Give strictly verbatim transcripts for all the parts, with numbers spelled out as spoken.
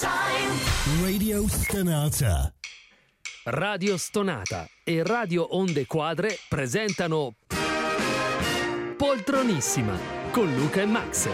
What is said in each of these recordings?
Radio Stonata. Radio Stonata e Radio Onde Quadre presentano Poltronissima con Luca e Max.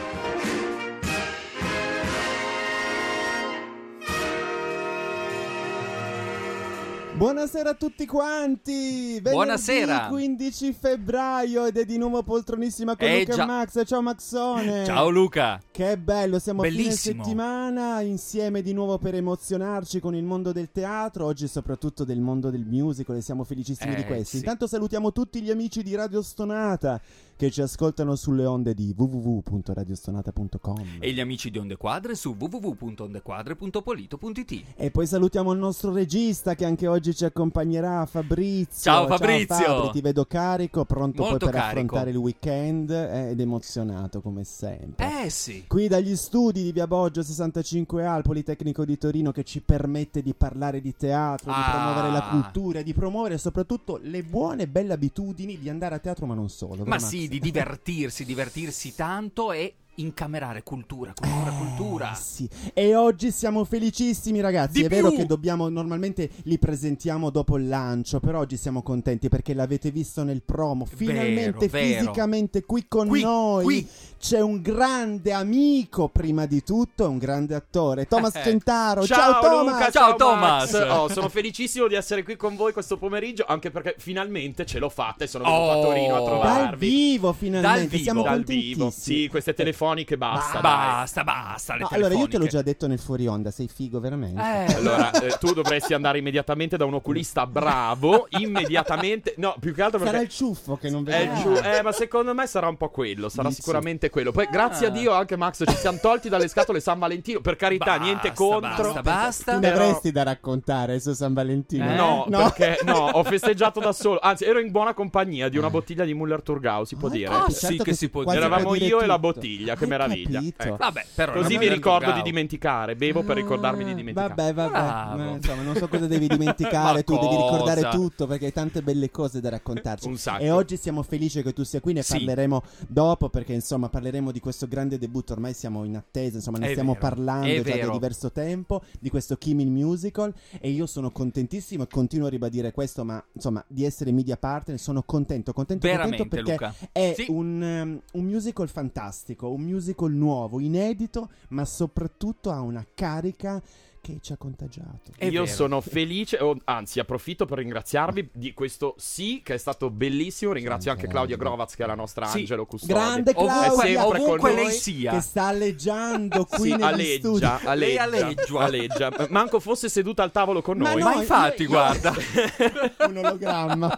Buonasera a tutti quanti. Venerdì Buonasera. quindici febbraio ed è di nuovo Poltronissima con Eh, Luca già. e Max. Ciao Maxone. Ciao Luca. Che bello, siamo a fine Bellissimo. settimana insieme di nuovo per emozionarci con il mondo del teatro, oggi soprattutto del mondo del musical, e siamo felicissimi Eh, di questo. sì. Intanto salutiamo tutti gli amici di Radio Stonata che ci ascoltano sulle onde di w w w punto radio stonata punto com E gli amici di Onde Quadre su w w w punto ondequadre punto polito punto it. e poi salutiamo il nostro regista che anche oggi ci accompagnerà, Fabrizio. Ciao, Fabrizio. Ciao Fabri, ti vedo carico, pronto Molto poi per carico. affrontare il weekend eh, ed emozionato come sempre. Eh sì. Qui dagli studi di Via Boggio sessantacinque A al Politecnico di Torino, che ci permette di parlare di teatro, di Ah. promuovere la cultura, di promuovere soprattutto le buone e belle abitudini di andare a teatro, ma non solo. Ma vero, sì, Max? di divertirsi, divertirsi tanto e incamerare cultura, cultura, Eh, cultura. Sì. E oggi siamo felicissimi, ragazzi. Di È vero più. che dobbiamo, normalmente li presentiamo dopo il lancio, però oggi siamo contenti perché l'avete visto nel promo. Finalmente vero. fisicamente qui con Qui, noi qui. c'è un grande amico, prima di tutto, un grande attore, Thomas Centaro. Ciao, Ciao Luca, Thomas. ciao, ciao Thomas. Max. Oh, sono felicissimo di essere qui con voi questo pomeriggio, anche perché finalmente ce l'ho fatta e sono venuto Oh. a Torino a Dal trovarvi. vivo finalmente, Dal vivo. siamo Dal contentissimi. vivo. Sì, queste telefoniche basta. dai. Basta, basta. Le No, allora io te l'ho telefoniche. già detto nel fuori onda, sei figo veramente. Eh. Allora, eh, tu dovresti andare immediatamente da un oculista bravo, immediatamente. No, più che altro perché Sarà il ciuffo che non è vede. il giu- eh, ma secondo me sarà un po' quello, sarà Dici? sicuramente quello. Poi grazie a Dio anche Max ci siamo tolti dalle scatole San Valentino, per carità, Basta, niente contro. Basta, basta. Tu ne però- avresti da raccontare su San Valentino? Eh? No, No. perché no, ho festeggiato da solo. Anzi, ero in buona compagnia di una bottiglia di Müller Thurgau, si può dire. ah, Certo sì che si può quasi dire. Eravamo puoi dire io e la tutto. bottiglia, che Hai meraviglia. capito? Ecco. Vabbè, però Così non mi è ricordo Turgau. di dimenticare. Bevo per ricordarmi di dimenticare. Vabbè, vabbè. Bravo. Ma, insomma, non so cosa devi dimenticare. Ma Tu devi ricordare cosa? tutto perché hai tante belle cose da raccontarci. Un sacco. E oggi siamo felici che tu sia qui. Ne Sì. parleremo dopo perché, insomma, parleremo di questo grande debutto. Ormai siamo in attesa. Insomma, ne È stiamo vero, parlando è già da vero. diverso tempo di questo Kimmel Musical. E io sono contentissimo e continuo a ribadire questo. Ma insomma, di essere media partner, sono contento. Contento, Veramente, contento perché Luca. è Sì. un, um, un musical fantastico, un musical nuovo, inedito, ma soprattutto ha una carica che ci ha contagiato. È Io vero. sono felice, o- anzi approfitto per ringraziarvi di questo sì che è stato bellissimo. Ringrazio anche Claudia Grovaz, che è la nostra Sì. angelo custode. Grande Ovunque, Claudia, È sempre con ovunque noi. lei sia. che sta alleggiando qui Sì, negli studi. alleggia, Lei alleggia, alleggia. alleggia. Manco fosse seduta al tavolo con Ma noi. no, Ma infatti, io- io- guarda. Un ologramma.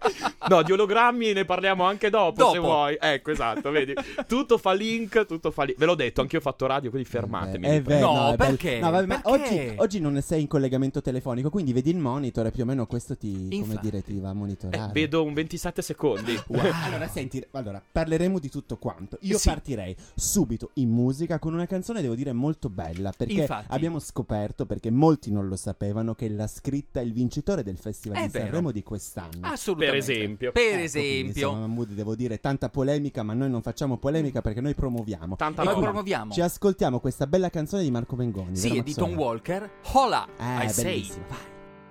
No, di ologrammi ne parliamo anche dopo, se Dopo. vuoi. Ecco, esatto, vedi. Tutto fa link, tutto fa link. Ve l'ho detto, anch'io ho fatto radio, quindi fermatemi. È vi prego. vero, No, è bello. perché? No, vabbè, ma Perché? oggi, oggi non ne sei in collegamento telefonico, quindi vedi il monitor e più o meno questo ti, come Infatti. dire, ti va a Eh, monitorare. vedo un ventisette secondi. Allora, senti, allora, parleremo di tutto quanto. Io Sì. partirei subito in musica con una canzone, devo dire, molto bella, perché Infatti. abbiamo scoperto, perché molti non lo sapevano, che l'ha scritta il vincitore del Festival È di vero. Sanremo di quest'anno. Assolutamente. Per esempio. Per Ecco, quindi, esempio. insomma, Mahmood, devo dire, tanta polemica, ma noi non facciamo polemica perché noi promuoviamo. Tanta E Noi roba. quindi promuoviamo. ci ascoltiamo questa bella canzone di Marco Mengoni. Sì, vero, è di Mazzone? Tom Walker. Hola, Eh, I say. bellissimo. Vai.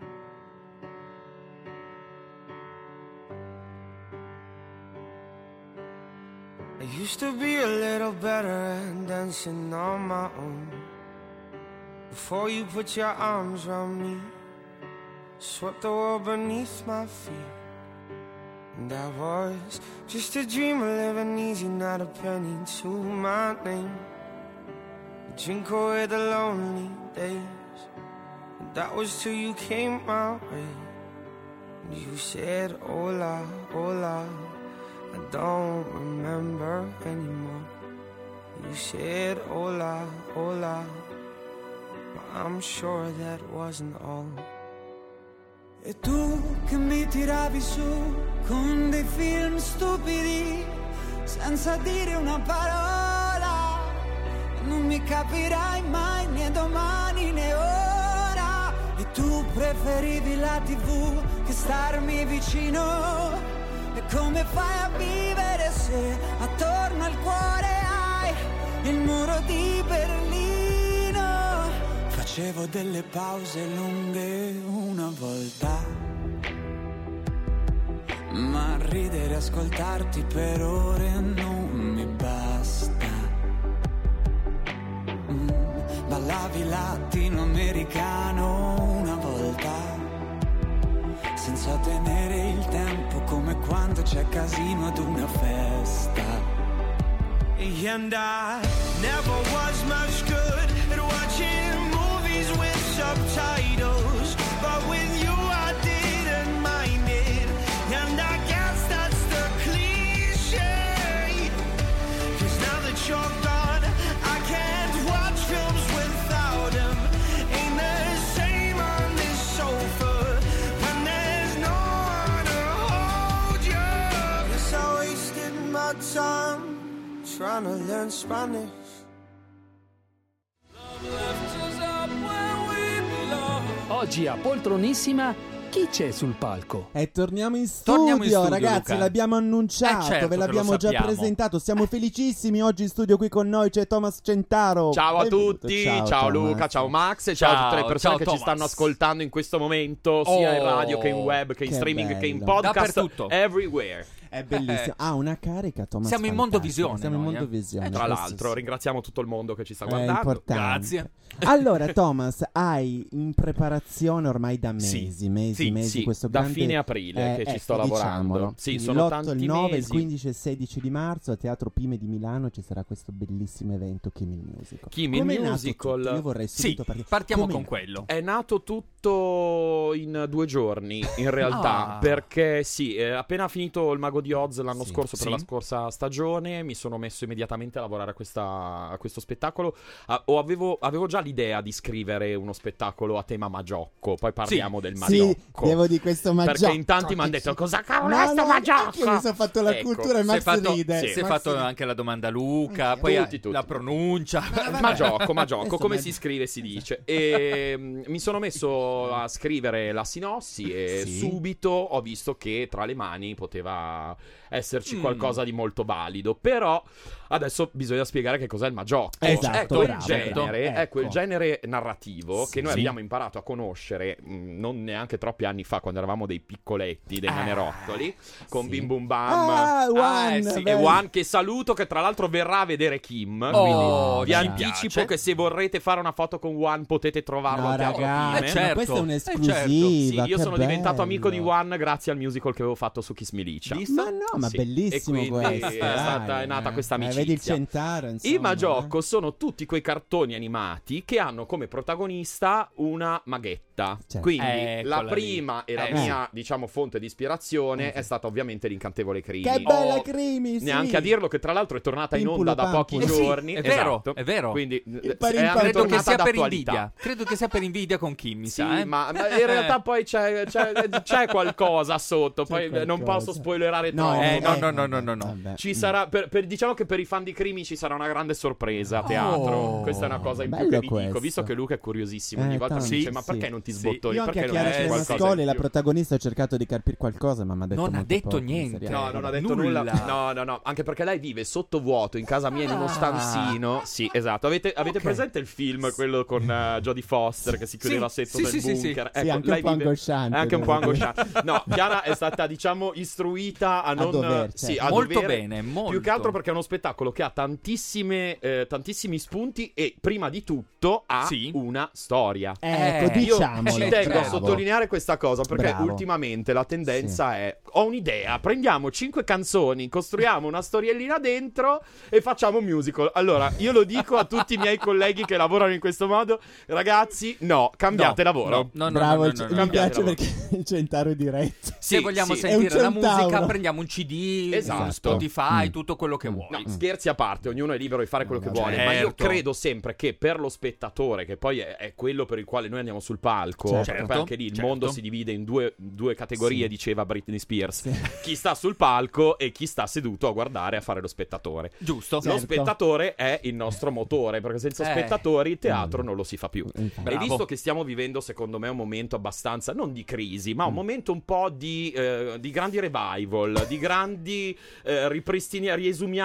I used to be a little better at dancing on my own. Before you put your arms around me, swept the world beneath my feet. And I was just a dreamer living easy, not a penny to my name. Drink away the lonely days. And that was till you came my way. And you said, hola, hola. I don't remember anymore. You said hola, hola, but I'm sure that wasn't all. E tu che mi tiravi su con dei film stupidi, senza dire una parola, non mi capirai mai né domani né ora. E tu preferivi la tivù che starmi vicino. E come fai a vivere se attorno al cuore hai il muro di Berlino? facevo delle pause lunghe una volta, ma ridere e ascoltarti per ore non mi basta. mm, Ballavi latinoamericano una volta, senza tenere il tempo, come quando c'è casino ad una festa. And I never was much good at watching movies with subtitles, but with you I didn't mind it, and I guess that's the cliche. 'Cause now that you're gone, I can't watch films without him. Ain't the same on this sofa when there's no one to hold you. 'Cause I wasted my time trying to learn Spanish. Oggi a Poltronissima, chi c'è sul palco? E torniamo in studio, Torniamo in studio, ragazzi, Luca. l'abbiamo annunciato, Eh, certo ve che l'abbiamo lo già sappiamo. presentato, siamo felicissimi. Oggi in studio qui con noi c'è Thomas Centaro. Ciao a Benvenuto. tutti, ciao, Thomas. Luca, ciao Max e ciao, a Ciao, tutte le persone ciao, che Thomas. ci stanno ascoltando in questo momento, sia in Oh, radio che in web, che in che streaming, che in bello. podcast, Dappertutto. everywhere. È bellissimo. Ha una carica, Thomas. Siamo in fantastica. Mondovisione Siamo in noi, eh. Mondovisione. Eh, Tra questo l'altro, sì. ringraziamo tutto il mondo che ci sta È guardando. importante. Grazie. Allora, Thomas, hai in preparazione ormai da Sì, mesi, mesi, sì, mesi sì, questo da grande... fine aprile che ci sto lavorando. diciamolo. Sì, Quindi sono l'otto, tanti il nove, il mesi. quindici e il sedici di marzo a Teatro Pime di Milano ci sarà questo bellissimo evento Kimmy Musical. Kimmy Come è nato Musical. tutto? Io vorrei Sì, subito partire. partiamo Come con è quello. È nato tutto in due giorni, in realtà, Ah. perché sì, eh, appena finito il Mago di Oz l'anno Sì. scorso per Sì. la scorsa stagione, mi sono messo immediatamente a lavorare a, questa, a questo spettacolo. Ah, o avevo, avevo già l'idea di scrivere uno spettacolo a tema Magiocco, poi parliamo del Sì, Magiocco. devo di questo Magiocco. Perché in tanti mi hanno detto, cosa cavolo No, è sto no, Magiocco? anch'io mi sono fatto la Ecco. cultura e Si è Max fatto, ride. sì. si è Max fatto ride. anche la domanda a Luca, Anche- poi Tutti, a- tutti. la pronuncia. Magiocco, Magiocco, Adesso come Mag- si scrive si dice. E mm, mi sono messo a scrivere la sinossi e Sì. subito ho visto che tra le mani poteva esserci Mm. qualcosa di molto valido. Però adesso bisogna spiegare che cos'è il Magiocco. Esatto, è quel bravo, genere, bravo. è quel Ecco. genere narrativo che noi Sì. abbiamo imparato a conoscere mm, non neanche troppi anni fa, quando eravamo dei piccoletti, dei Ah, nanerottoli, con sì. Bim Bum Bam. Ah, One, eh, sì, E bello. Juan, che saluto, che tra l'altro verrà a vedere Kim. Oh, quindi vi ci anticipo piace. che se vorrete fare una foto con Juan potete trovarlo No, al Teatro ragazzi, Pime. Eh, certo. ma questa è Eh, un'esclusiva. Sì, io che sono diventato amico di bello. Juan grazie al musical che avevo fatto su Kiss Milicia. Visto? Ma no, ma Sì. bellissimo E quindi questo. è dai. stata- è nata questa Eh, vedi il amicizia. Centaro, insomma. I Magiocco sono tutti quei cartoni animati che hanno come protagonista una maghetta. Certo. Quindi Eccola la lì. prima e la Eh, mia, diciamo, fonte di ispirazione è stata ovviamente l'incantevole Crimi. Che bella Oh, Crimi, sì. Neanche a dirlo che tra l'altro è tornata in Pimpulo onda da pochi Pampulo. Eh sì, giorni. è vero, Esatto. è vero. Quindi eh, Il è parin anche parin. Credo che tornata sia per d'attualità. invidia. Credo che sia per invidia con Kim, mi Sì, sa, eh? ma, ma in realtà poi c'è, c'è, c'è qualcosa sotto. C'è Poi eh, non qualcosa. posso spoilerare No, troppo. Eh, no, eh, no, no, no, no, no. vabbè. Ci sarà, per, per- diciamo che per i fan di Crimi ci sarà una grande sorpresa a teatro. Oh, Questa è una cosa in più bello che vi dico, questo. visto che Luca è curiosissimo. Eh, Ogni volta mi tanto. dice: Sì, ma sì. perché non ti Sì. sbottoni? Io anche Perché a non Chiara dici qualcosa Cermascoli, in la più?" protagonista, ho cercato di capire qualcosa, ma mi ha detto Non ha molto detto poco, niente. mi sa No, che- non ha detto Nulla. nulla. No, no, no. Anche perché lei vive sottovuoto in casa mia in uno Ah. stanzino. Sì, esatto. Avete, avete Ok. presente il film, quello con uh, Jodie Foster che si chiudeva Sì, setto sì, nel sì, sì, sì. bunker? Sì, Ecco, anche un lei po' vive- angosciante, è anche un po' devo dire. angosciante. No, Chiara è stata, diciamo, istruita a non. dover, sì, certo. a Molto dovere. bene, molto. Più che altro perché è uno spettacolo che ha tantissime, eh, tantissimi spunti e prima di tutto ha Sì. una storia. Ecco, Eh, Io diciamolo. ci tengo a bravo. sottolineare questa cosa perché Bravo. ultimamente la tendenza è: ho un'idea, prendiamo cinque canzoni, costruiamo una storiellina dentro e facciamo un musical. Allora, io lo dico a tutti i miei colleghi che lavorano in questo modo, ragazzi, no, cambiate No, lavoro. no, no, no, Bravo, no, il- no, no, mi no. Cambiate piace lavoro. perché il Centaro è diretto. Se Sì, vogliamo sì. sentire È un la musica, centauro. prendiamo un C D, Esatto. Spotify, Mm. tutto quello che vuoi. No, scherzi a parte, ognuno è libero di fare quello che No, vuole, certo. ma io credo sempre che per lo spettatore, che poi è, è quello per il quale noi andiamo sul palco, Certo. perché poi anche lì il Certo. mondo si divide in due, due categorie, Sì. diceva Britney Spears, Sì. chi sta sul palco e chi sta seduto a guardare, a fare lo spettatore. Giusto. Certo. Lo spettatore è il nostro motore, perché senza Eh. spettatori il teatro non lo si fa più. Infatti. E Bravo. visto che stiamo vivendo, secondo me, un momento abbastanza, non di crisi, ma un Mm. momento un po' di, eh, di grandi revival, di grandi eh, ripristini, riesumiamo gli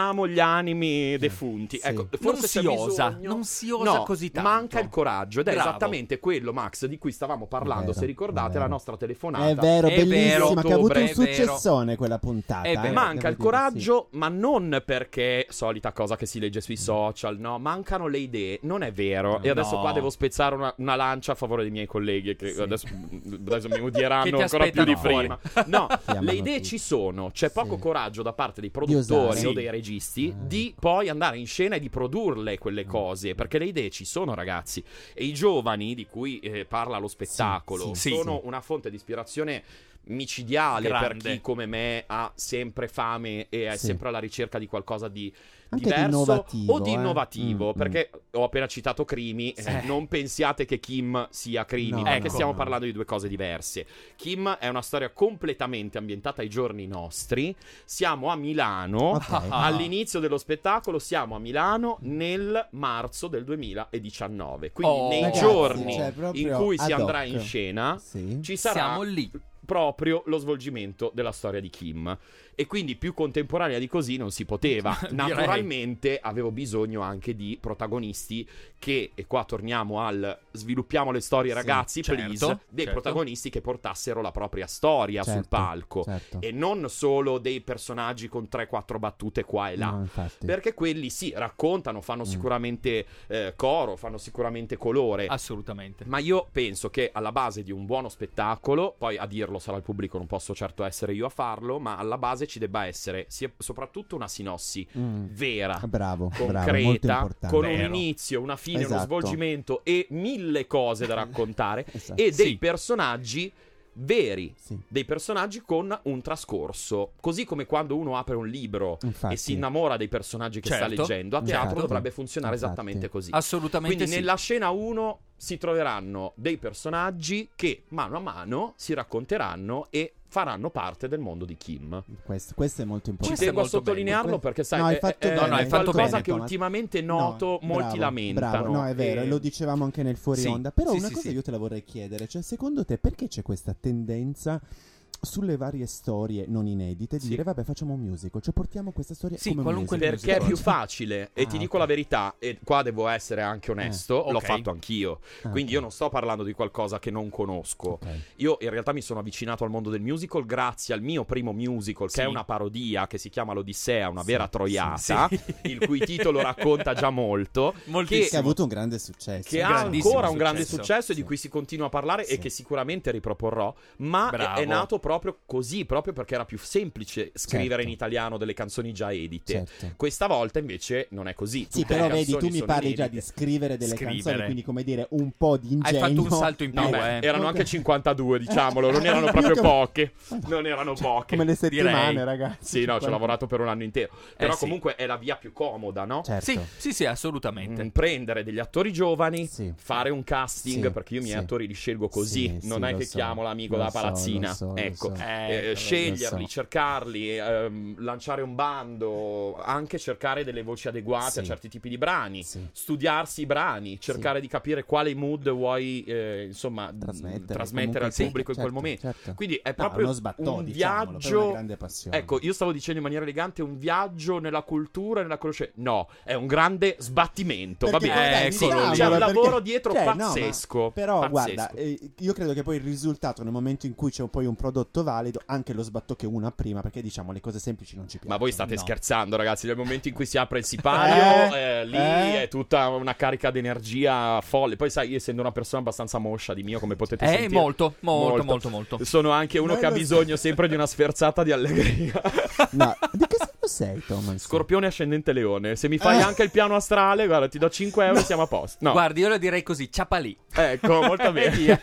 animi defunti. Sì. Ecco, Non forse si c'è osa, bisogno- non si osa No, così tanto. manca il coraggio ed è Bravo. esattamente quello, Max, di cui stavamo parlando. Vero, Se ricordate vero. la nostra telefonata. È vero, È bellissima, vero, che ha avuto un ottobre, è vero. successone quella puntata. È eh, vero. Manca devo il dire, coraggio, ma non perché solita cosa che si legge sui social, no, mancano le idee, non è vero. E adesso No. qua devo spezzare una, una lancia a favore dei miei colleghi che Sì. adesso, adesso mi udieranno Che ti ancora più di aspettano prima. No, Chiamano le idee tutti. ci sono, c'è poco Sì. coraggio da parte dei Di produttori osare. o Sì. dei registi Ah. di poi andare in scena e di produrle quelle cose, perché le idee ci sono, ragazzi. E i giovani di cui eh, parla lo spettacolo sì, sono sì. una fonte di ispirazione micidiale per Grande. chi come me ha sempre fame e è Sì. sempre alla ricerca di qualcosa di Anche di diverso innovativo, o di eh. innovativo, Mm, perché ho appena citato Crimi, eh, Sì. non pensiate che Kim sia Crimi, No, perché no, stiamo no. parlando di due cose diverse. Kim è una storia completamente ambientata ai giorni nostri. Siamo a Milano, Ok. Ah. all'inizio dello spettacolo siamo a Milano nel marzo del duemiladiciannove, quindi Oh. nei Ragazzi, giorni cioè, proprio in cui si ad andrà hoc. in scena Sì. ci sarà Siamo lì. proprio lo svolgimento della storia di Kim. E quindi più contemporanea di così non si poteva. Direi. Naturalmente avevo bisogno anche di protagonisti che, e qua torniamo al sviluppiamo le storie, Sì, ragazzi, certo, please, dei certo. protagonisti che portassero la propria storia sul Certo, palco certo. e non solo dei personaggi con tre quattro battute qua e là. No, infatti. Perché quelli sì, raccontano, fanno Mm. sicuramente eh, coro, fanno sicuramente colore. Assolutamente. Ma io penso che alla base di un buono spettacolo, poi a dirlo sarà il pubblico, non posso certo essere io a farlo, ma alla base ci debba essere sia- soprattutto una sinossi Mm. vera, Bravo, bravo, molto concreta, importante. con un Vero. inizio, una fine, uno Esatto. svolgimento e mille cose da raccontare Esatto. e dei Sì. personaggi veri, Sì. dei personaggi con un trascorso, così come quando uno apre un libro Infatti. e si innamora dei personaggi che sta Certo, leggendo, a teatro certo. dovrebbe funzionare Infatti. esattamente così. Assolutamente Quindi sì. nella scena uno si troveranno dei personaggi che mano a mano si racconteranno e faranno parte del mondo di Kim. Questo, questo è molto Ci importante. Questo è tengo a molto sottolinearlo bello. perché sai, No, hai è, fatto è- bene, No, no, hai è fatto qualcosa bene, che Thomas. ultimamente No, noto, molti bravo, lamentano. Bravo. No, è vero, e- e lo dicevamo anche nel fuori Sì, onda. Però sì, una sì, cosa sì. io te la vorrei chiedere, cioè secondo te perché c'è questa tendenza sulle varie storie non inedite di Sì. dire vabbè facciamo un musical, cioè portiamo questa storia Sì, come un qualunque musical? Perché è più Cioè- facile e Ah, ti dico ok. la verità, e qua devo essere anche onesto, Eh, l'ho ok. fatto anch'io. Ah, Quindi ok. io non sto parlando di qualcosa che non conosco. Ok. Io in realtà mi sono avvicinato al mondo del musical grazie al mio primo musical, Sì. che è una parodia che si chiama L'Odissea, una Sì, vera sì, troiata, sì. il cui titolo racconta già molto, Moltissimo. Che ha avuto un grande successo. che ha grandissimo ancora un grande successo. successo e di Sì. cui si continua a parlare Sì. e che sicuramente riproporrò, ma è- Bravo. è nato proprio così, proprio perché era più semplice scrivere Certo. in italiano delle canzoni già edite. Certo. Questa volta invece non è così. Sì, Tutte però le vedi, tu canzoni mi sono parli già di inedite. scrivere delle Scrivere. canzoni, quindi come dire un po' di Hai ingegno. fatto un salto in più, No, Beh, eh. erano non- anche cinquantadue, diciamolo, non erano Più proprio che- poche. Non erano poche. Come le settimane, direi. ragazzi. Sì, no, ci ho lavorato per un anno intero. Però sì. comunque è la via più comoda, no? Certo. Sì, sì, sì, assolutamente. Mm, Prendere degli attori giovani, Sì. fare un casting, Sì, perché io i miei sì. attori li scelgo così, Sì, non sì, è lo che so, chiamo l'amico lo da so, palazzina. lo so, lo ecco, so. Eh, Eh, sceglierli, lo so. cercarli, ehm, lanciare un bando, anche cercare delle voci adeguate Sì. a certi tipi di brani, Sì. studiarsi i brani, cercare di capire quale mood vuoi, eh, insomma, Trasmettere, trasmettere al comunque, sì, pubblico in quel certo, momento. certo. Quindi è No, proprio uno sbattò, un diciamolo, per viaggio. una grande passione. Ecco, io stavo dicendo in maniera elegante un viaggio nella cultura e nella conoscenza. No, è un grande sbattimento. Va Perché bene, poi, dai, eccolo diciamolo, lì. c'è un perché- lavoro dietro cioè, no, ma- pazzesco. però pazzesco. guarda, eh, io credo che poi il risultato nel momento in cui c'è poi un prodotto valido, anche lo sbatto che uno ha prima, perché diciamo le cose semplici non ci piacciono. Ma voi state No. scherzando, ragazzi? Nel momento in cui si apre il sipario, Eh, eh, lì eh. è tutta una carica di energia folle. Poi, sai, io essendo una persona abbastanza moscia di mio, come potete Eh, sentire, molto, molto, molto, molto. sono anche uno Noi che ha lo- bisogno sempre di una sferzata di allegria. No, di che segno sei, Thomas? Scorpione ascendente leone. Se mi fai Eh. anche il piano astrale, guarda, ti do cinque euro e siamo a posto. No, Guardi, io lo direi così, ciapa lì. ecco, molto bene. via.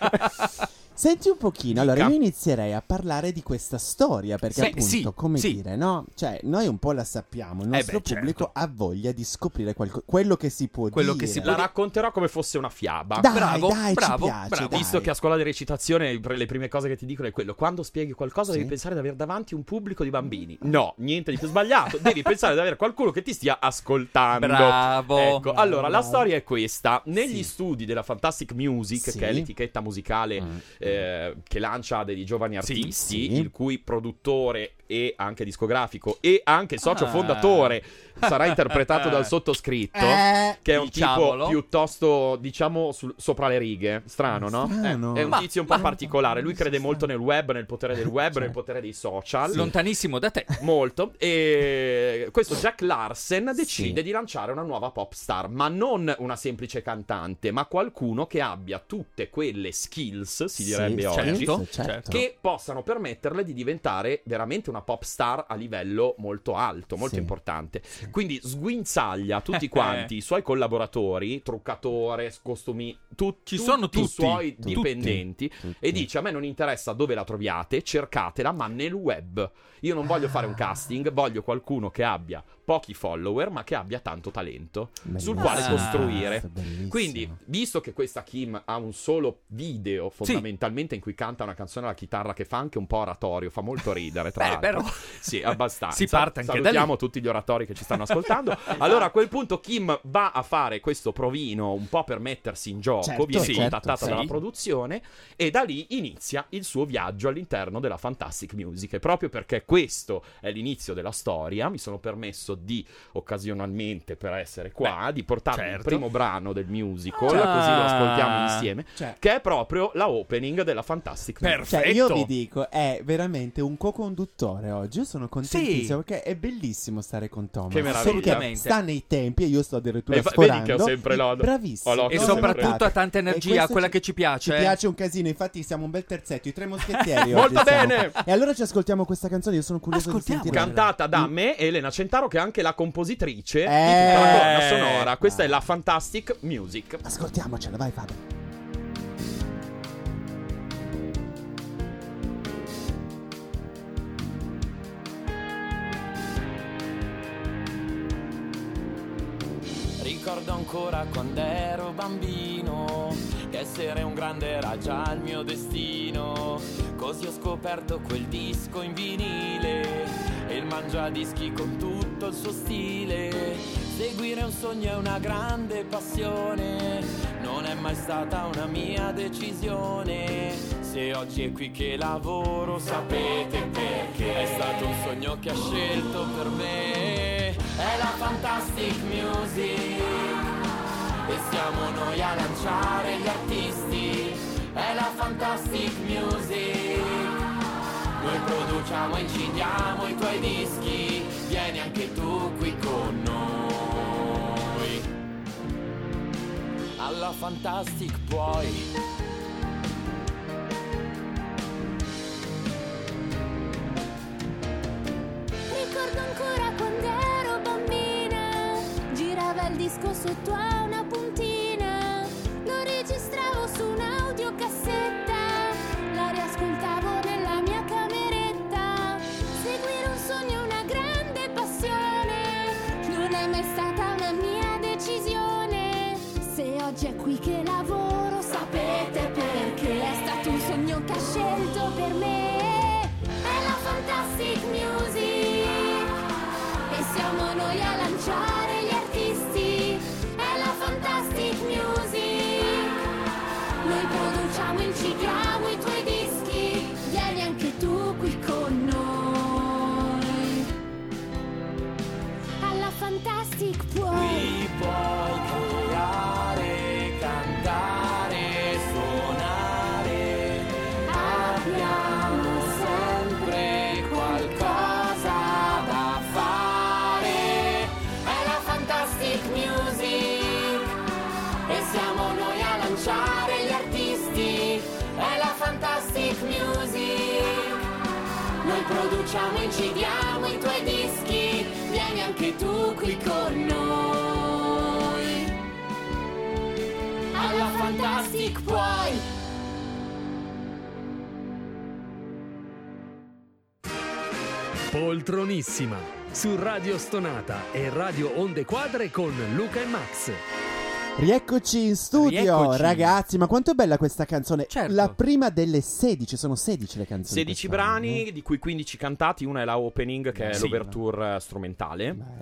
Senti un pochino, allora Dica. io inizierei a parlare di questa storia, perché Sì, appunto, sì, come sì. dire, no? Cioè, noi un po' la sappiamo, il Eh nostro beh, pubblico certo. ha voglia di scoprire qualco- quello che si può Quello dire. che si La racconterò come fosse una fiaba. Dai, Bravo, dai, bravo, ci piace, bravo. dai. Visto che a scuola di recitazione le prime cose che ti dicono è quello: quando spieghi qualcosa Sì. devi pensare di avere davanti un pubblico di bambini. No, niente di più sbagliato. Devi pensare di avere qualcuno che ti stia ascoltando. Bravo. Ecco, Bravo, allora la bravo. storia è questa. Negli Sì. studi della Fantastic Music, Sì. che è l'etichetta musicale Mm. eh, che lancia dei giovani artisti, sì. il cui produttore e anche discografico e anche socio fondatore ah. sarà interpretato dal sottoscritto, eh, che è un diciamolo. tipo piuttosto, diciamo, sul, sopra le righe. Strano, no? Strano. Eh, è un Ma- tizio un po' particolare. Lui crede molto nel web, nel potere del web, nel potere dei social. Lontanissimo da te. Molto. E questo Jack Larsen decide Sì. di lanciare una nuova pop star, ma non una semplice cantante, ma qualcuno che abbia tutte quelle skills, si direbbe Sì, oggi, certo, certo. che possano permetterle di diventare veramente una pop star a livello molto alto, molto Sì. importante. Quindi sguinzaglia tutti quanti i suoi collaboratori, truccatore, costumi, tutti, Ci sono tutti i tutti. suoi Tutti. dipendenti Tutti. e dice: a me non interessa dove la troviate, cercatela, ma nel web. Io non voglio fare un casting, voglio qualcuno che abbia pochi follower, ma che abbia tanto talento sul Bellissimo. quale Ah. costruire. Bellissimo. Quindi, visto che questa Kim ha un solo video fondamentalmente in cui canta una canzone alla chitarra che fa anche un po' oratorio, fa molto ridere, tra Beh, l'altro. però Sì, abbastanza. si parte anche da lì. Salutiamo tutti gli oratori che ci stanno ascoltando. Allora, a quel punto Kim va a fare questo provino un po' per mettersi in gioco, Certo, viene certo, contattata sì. dalla produzione e da lì inizia il suo viaggio all'interno della Fantastic Music. E proprio perché questo è l'inizio della storia, mi sono permesso di occasionalmente, per essere qua, Beh, di portarvi certo. il primo brano del musical, Ah. così lo ascoltiamo insieme, Cioè- che è proprio la opening della Fantastic Music. Perfetto. Cioè, io vi dico, è veramente un co-conduttore oggi. Io sono contentissimo Sì. perché è bellissimo stare con Thomas. Che meraviglia. Perché sta nei tempi e io sto addirittura E fa- sforando. vedi che ho sempre l'odo. Bravissimo. Ho l'occhio E No, soprattutto sempre. ha tanta E energia, questo quella ci- che ci piace. Ci piace un casino, infatti siamo un bel terzetto, i tre moschettieri. Molto oggi siamo bene. qua. E allora ci ascoltiamo questa canzone, io sono curioso Ascoltiamo. di sentire. Cantata da me, Elena Centaro, che è anche la compositrice di Eh. tutta la colonna sonora. Questa è la Fantastic Music. Ascoltiamocela, vai Fabio. Ricordo ancora quando ero bambino, che essere un grande era già il mio destino. Così ho scoperto quel disco in vinile e il mangiadischi con tutto il suo stile. Seguire un sogno è una grande passione, non è mai stata una mia decisione. Se oggi è qui che lavoro sapete perché è stato un sogno che ha scelto per me. È la Fantastic Music e siamo noi a lanciare gli artisti. È la Fantastic Music, noi produciamo e incidiamo i tuoi dischi. Vieni anche tu qui con noi. Alla Fantastic puoi. Ricordo ancora quando ero bambina, girava il disco sotto a una puntina, lo registravo su un'audiocassetta, la riascoltavo nella mia cameretta. Seguire un sogno è una grande passione, non è mai stata una mia decisione. Se oggi è qui che lavoro sapete perché è stato un sogno che ha scelto per me. È la Fantastic Music e siamo noi a lanciare gli artisti. È la Fantastic Music, noi produciamo e incidiamo i tuoi dischi. Vieni anche tu qui con noi. Alla Fantastic puoi. Qui puoi creare, cantare, suonare. Abbiamo sempre qualcosa da fare. È la Fantastic Music e siamo noi a lanciare gli artisti. È la Fantastic Music, noi produciamo e incidiamo i tuoi dischi. Vieni anche tu qui con noi. Alla Fantastic puoi. Poltronissima su Radio Stonata e Radio Onde Quadre con Luca e Max. Rieccoci in studio, Rieccoci. ragazzi, ma quanto è bella questa canzone. Certo. La prima delle sedici, sono sedici le canzoni. sedici quest'anno, brani, eh? di cui quindici cantati. Una è la opening, che è Sì. l'overture strumentale. Bello.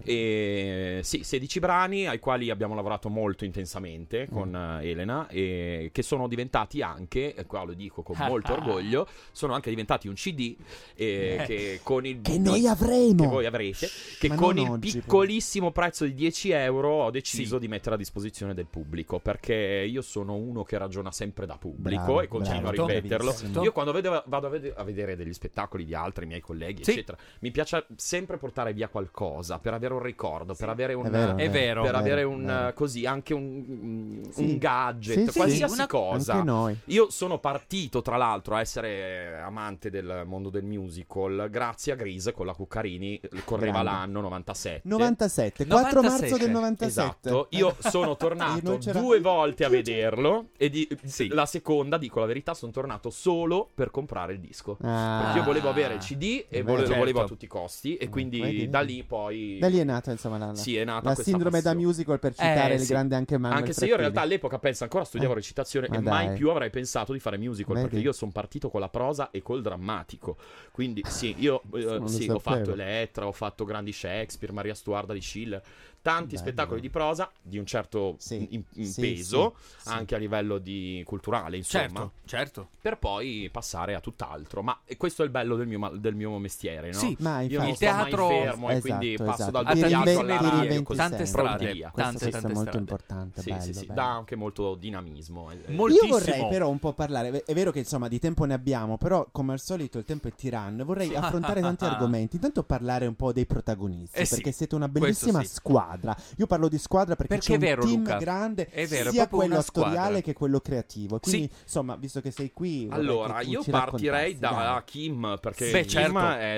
E sì, sedici brani ai quali abbiamo lavorato molto intensamente Mm. con eh, Elena, e che sono diventati anche, e qua lo dico con molto orgoglio, sono anche diventati un C D eh, che con il Che noi avremo. che voi avrete, che Ma con non il oggi, piccolissimo prezzo di dieci euro ho deciso Sì. di mettere a disposizione del pubblico, perché io sono uno che ragiona sempre da pubblico Bravo, e continuo bravo, a ripeterlo. bravissimo. Io quando vedo- vado a, ved- a vedere degli spettacoli di altri miei colleghi, Sì. eccetera, mi piace sempre portare via qualcosa per avere un ricordo, per avere un È vero, È vero. per è avere vero, un vero. eh, così anche un, Sì. un gadget, Sì, sì, qualsiasi una- cosa. Anche noi. Io sono partito, tra l'altro, a essere amante del mondo del musical grazie a Grease con la Cuccarini. Correva Grande. l'anno novantasette. novantasette, quattro marzo del novantasette. Esatto, io sono E tornato noi c'era- due volte a Io c'ero. vederlo e di- Sì. la seconda, dico la verità, sono tornato solo per comprare il disco. Ah. Perché io volevo avere il C D e Beh, vole- lo certo. volevo a tutti i costi, e quindi vedi? da lì poi Da lì è nata, insomma, la, la, Sì, è nata la questa sindrome da passione. musical, per citare Eh, il sì. grande anche Manuel Anche se io in Frettini. realtà all'epoca, pensa, ancora studiavo Eh, recitazione ma e mai dai. più avrei pensato di fare musical, Vedi? perché io sono partito con la prosa e col drammatico. Quindi sì, io eh, non lo sì, ho sapevo. fatto Elettra, ho fatto grandi Shakespeare, Maria Stuarda di Schiller, tanti Bello. spettacoli di prosa di un certo Sì, in- in sì, peso, sì, sì. anche a livello di culturale, insomma. Certo, certo. Per poi passare a tutt'altro. Ma e questo è il bello del mio, ma- del mio mestiere, no? Sì. Ma Io infatti, non Il sto teatro- mai fermo, e Esatto, quindi passo esatto. dal Ti teatro reinventi, alla ti radio, reinventi così, tante sempre. pronti strade. via. Questo, Tante, questo tante è molto strade. importante, Sì, bello, sì, sì, bello. dà anche molto dinamismo. eh, eh. Moltissimo. Io vorrei però un po' parlare, è vero che insomma di tempo ne abbiamo, però come al solito il tempo è tiranno e vorrei affrontare tanti argomenti. Intanto parlare un po' dei protagonisti, Eh sì, perché siete una questo bellissima sì. squadra. Io parlo di squadra perché, Perché c'è un è vero, team Luca. grande, È vero, è sia proprio quello una attoriale squadra. che quello creativo. Quindi Sì. insomma, visto che sei qui, vorrei Allora, che tu io ci partirei raccontassi, da dai. Kim, perché Beh, Kim certo. è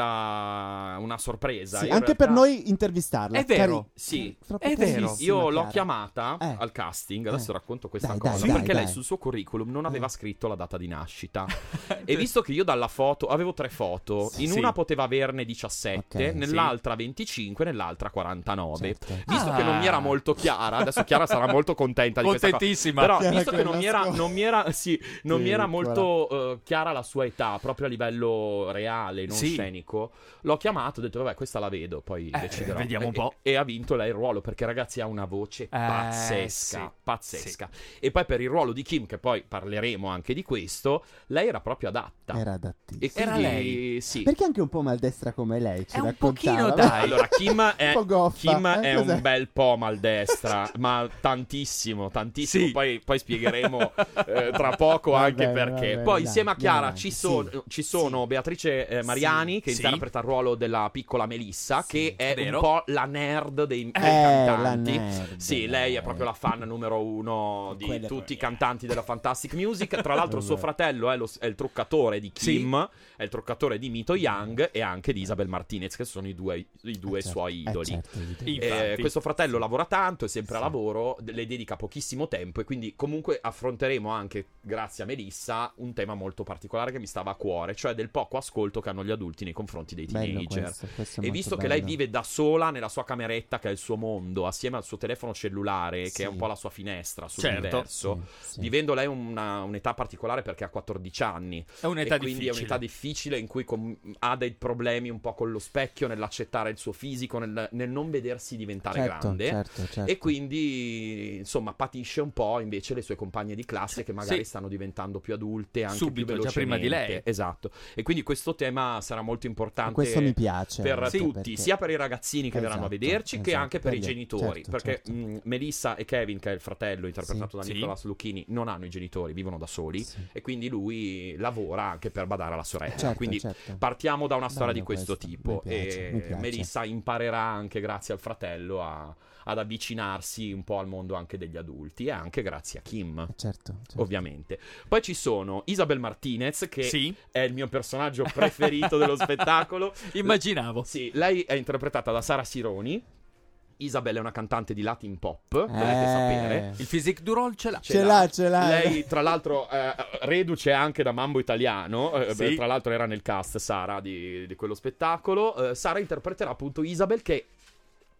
stata una sorpresa. Sì, Io in anche per realtà- noi intervistarla. È vero. Cari- Sì, troppo è vero. carissima, io l'ho Chiara. chiamata Eh. al casting, adesso Eh. racconto questa Dai, cosa, dai, perché dai, lei dai. sul suo curriculum non aveva Eh. scritto la data di nascita. E visto che io dalla foto avevo tre foto, in Sì. una poteva averne diciassette, Ok, nell'altra venticinque, nell'altra quarantanove. Certo. Visto Ah. che non mi era molto chiara, adesso Chiara sarà molto contenta di questa cosa. Contentissima. Però, Chiara visto che non quella mi era, scuola. non mi era, sì, non mi era Piccola. molto eh, chiara la sua età, proprio a livello reale, non Sì. scenico, l'ho chiamato, ho detto, vabbè, questa la vedo, poi Eh, deciderò. vediamo un E- po'. E, ha vinto lei il ruolo, perché ragazzi ha una voce pazzesca, sì. pazzesca. E poi per il ruolo di Kim, che poi parleremo anche di questo, lei era proprio adatta. Era adattissima. E Era quindi, lei. sì. Perché anche un po' maldestra come lei, ci È un raccontava. pochino, Beh, dai. Allora, Kim è, Un po' goffa, Kim eh, è cos'è? un bel po' maldestra, ma tantissimo, tantissimo. Sì. Poi, poi spiegheremo eh, tra poco Va anche bene, va perché. bene, Poi dai, insieme a andiamo Chiara avanti. ci, son- Sì. ci sono Beatrice eh, Mariani, che Sì. interpreta il ruolo della piccola Melissa, che è vero. un po' la nerd dei, dei Eh, cantanti. la nerd, Sì, lei è dai. proprio la fan numero uno di Quelle- tutti i cantanti della Fantastic Music. Tra l'altro suo fratello è, lo- è il truccatore di Kim, è il truccatore di Mito Young e anche di Isabel Martinez, che sono i due, i due Eh, certo. suoi Eh, idoli. certo, i idoli. Eh, Infatti. questo fratello lavora tanto, è sempre a Sì. lavoro, le dedica pochissimo tempo, e quindi comunque affronteremo anche, grazie a Melissa, un tema molto particolare che mi stava a cuore, cioè del poco ascolto che hanno gli adulti nei confronti dei Bello teenager. questo, questo è E molto visto che bello. lei vive da sola nella sua cameretta, che è il suo mondo, assieme al suo telefono cellulare, Sì. che è un po' la sua finestra Certo. sull'universo, Sì, sì. vivendo lei una- un'età particolare perché ha quattordici anni. È un'età E quindi difficile. è un'età difficile in cui com- ha dei problemi un po' con lo specchio, nell'accettare il suo fisico, nel, nel non vedersi diventare Certo, grande. certo, certo. E quindi, insomma, patisce un po' invece le sue compagne di classe, che magari Sì. stanno diventando più adulte anche Subito, più già prima di velocemente. lei. Esatto. E quindi questo tema sarà molto importante. Questo mi piace. Per sì, tutti, perché- sia per i ragazzini che verranno a Esatto, vederci, che esatto, anche per, per i gli- genitori. certo, perché certo. mh, Melissa e Kevin, che è il fratello interpretato Sì. da Sì. Nicolas Lucchini, non hanno i genitori, vivono da soli. Sì. E quindi lui lavora anche per badare alla sorella. Certo, quindi certo. partiamo da una storia Bello di questo, questo, tipo. mi piace, mi E piace. Melissa imparerà anche grazie al fratello a- ad avvicinarsi un po' al mondo anche degli adulti, e anche grazie a Kim. Certo, certo. Ovviamente. Poi ci sono Isabel Martinez, che Sì, è il mio personaggio preferito dello spettacolo. immaginavo. Sì, lei è interpretata da Sara Sironi. Isabel è una cantante di Latin pop, dovete Eh. sapere. Il physique du rôle ce l'ha. Ce l'ha, ce l'ha. Lei, tra l'altro, eh, reduce anche da Mambo Italiano. eh, Sì. Tra l'altro, era nel cast Sara di, di quello spettacolo. Eh, Sara interpreterà appunto Isabel, che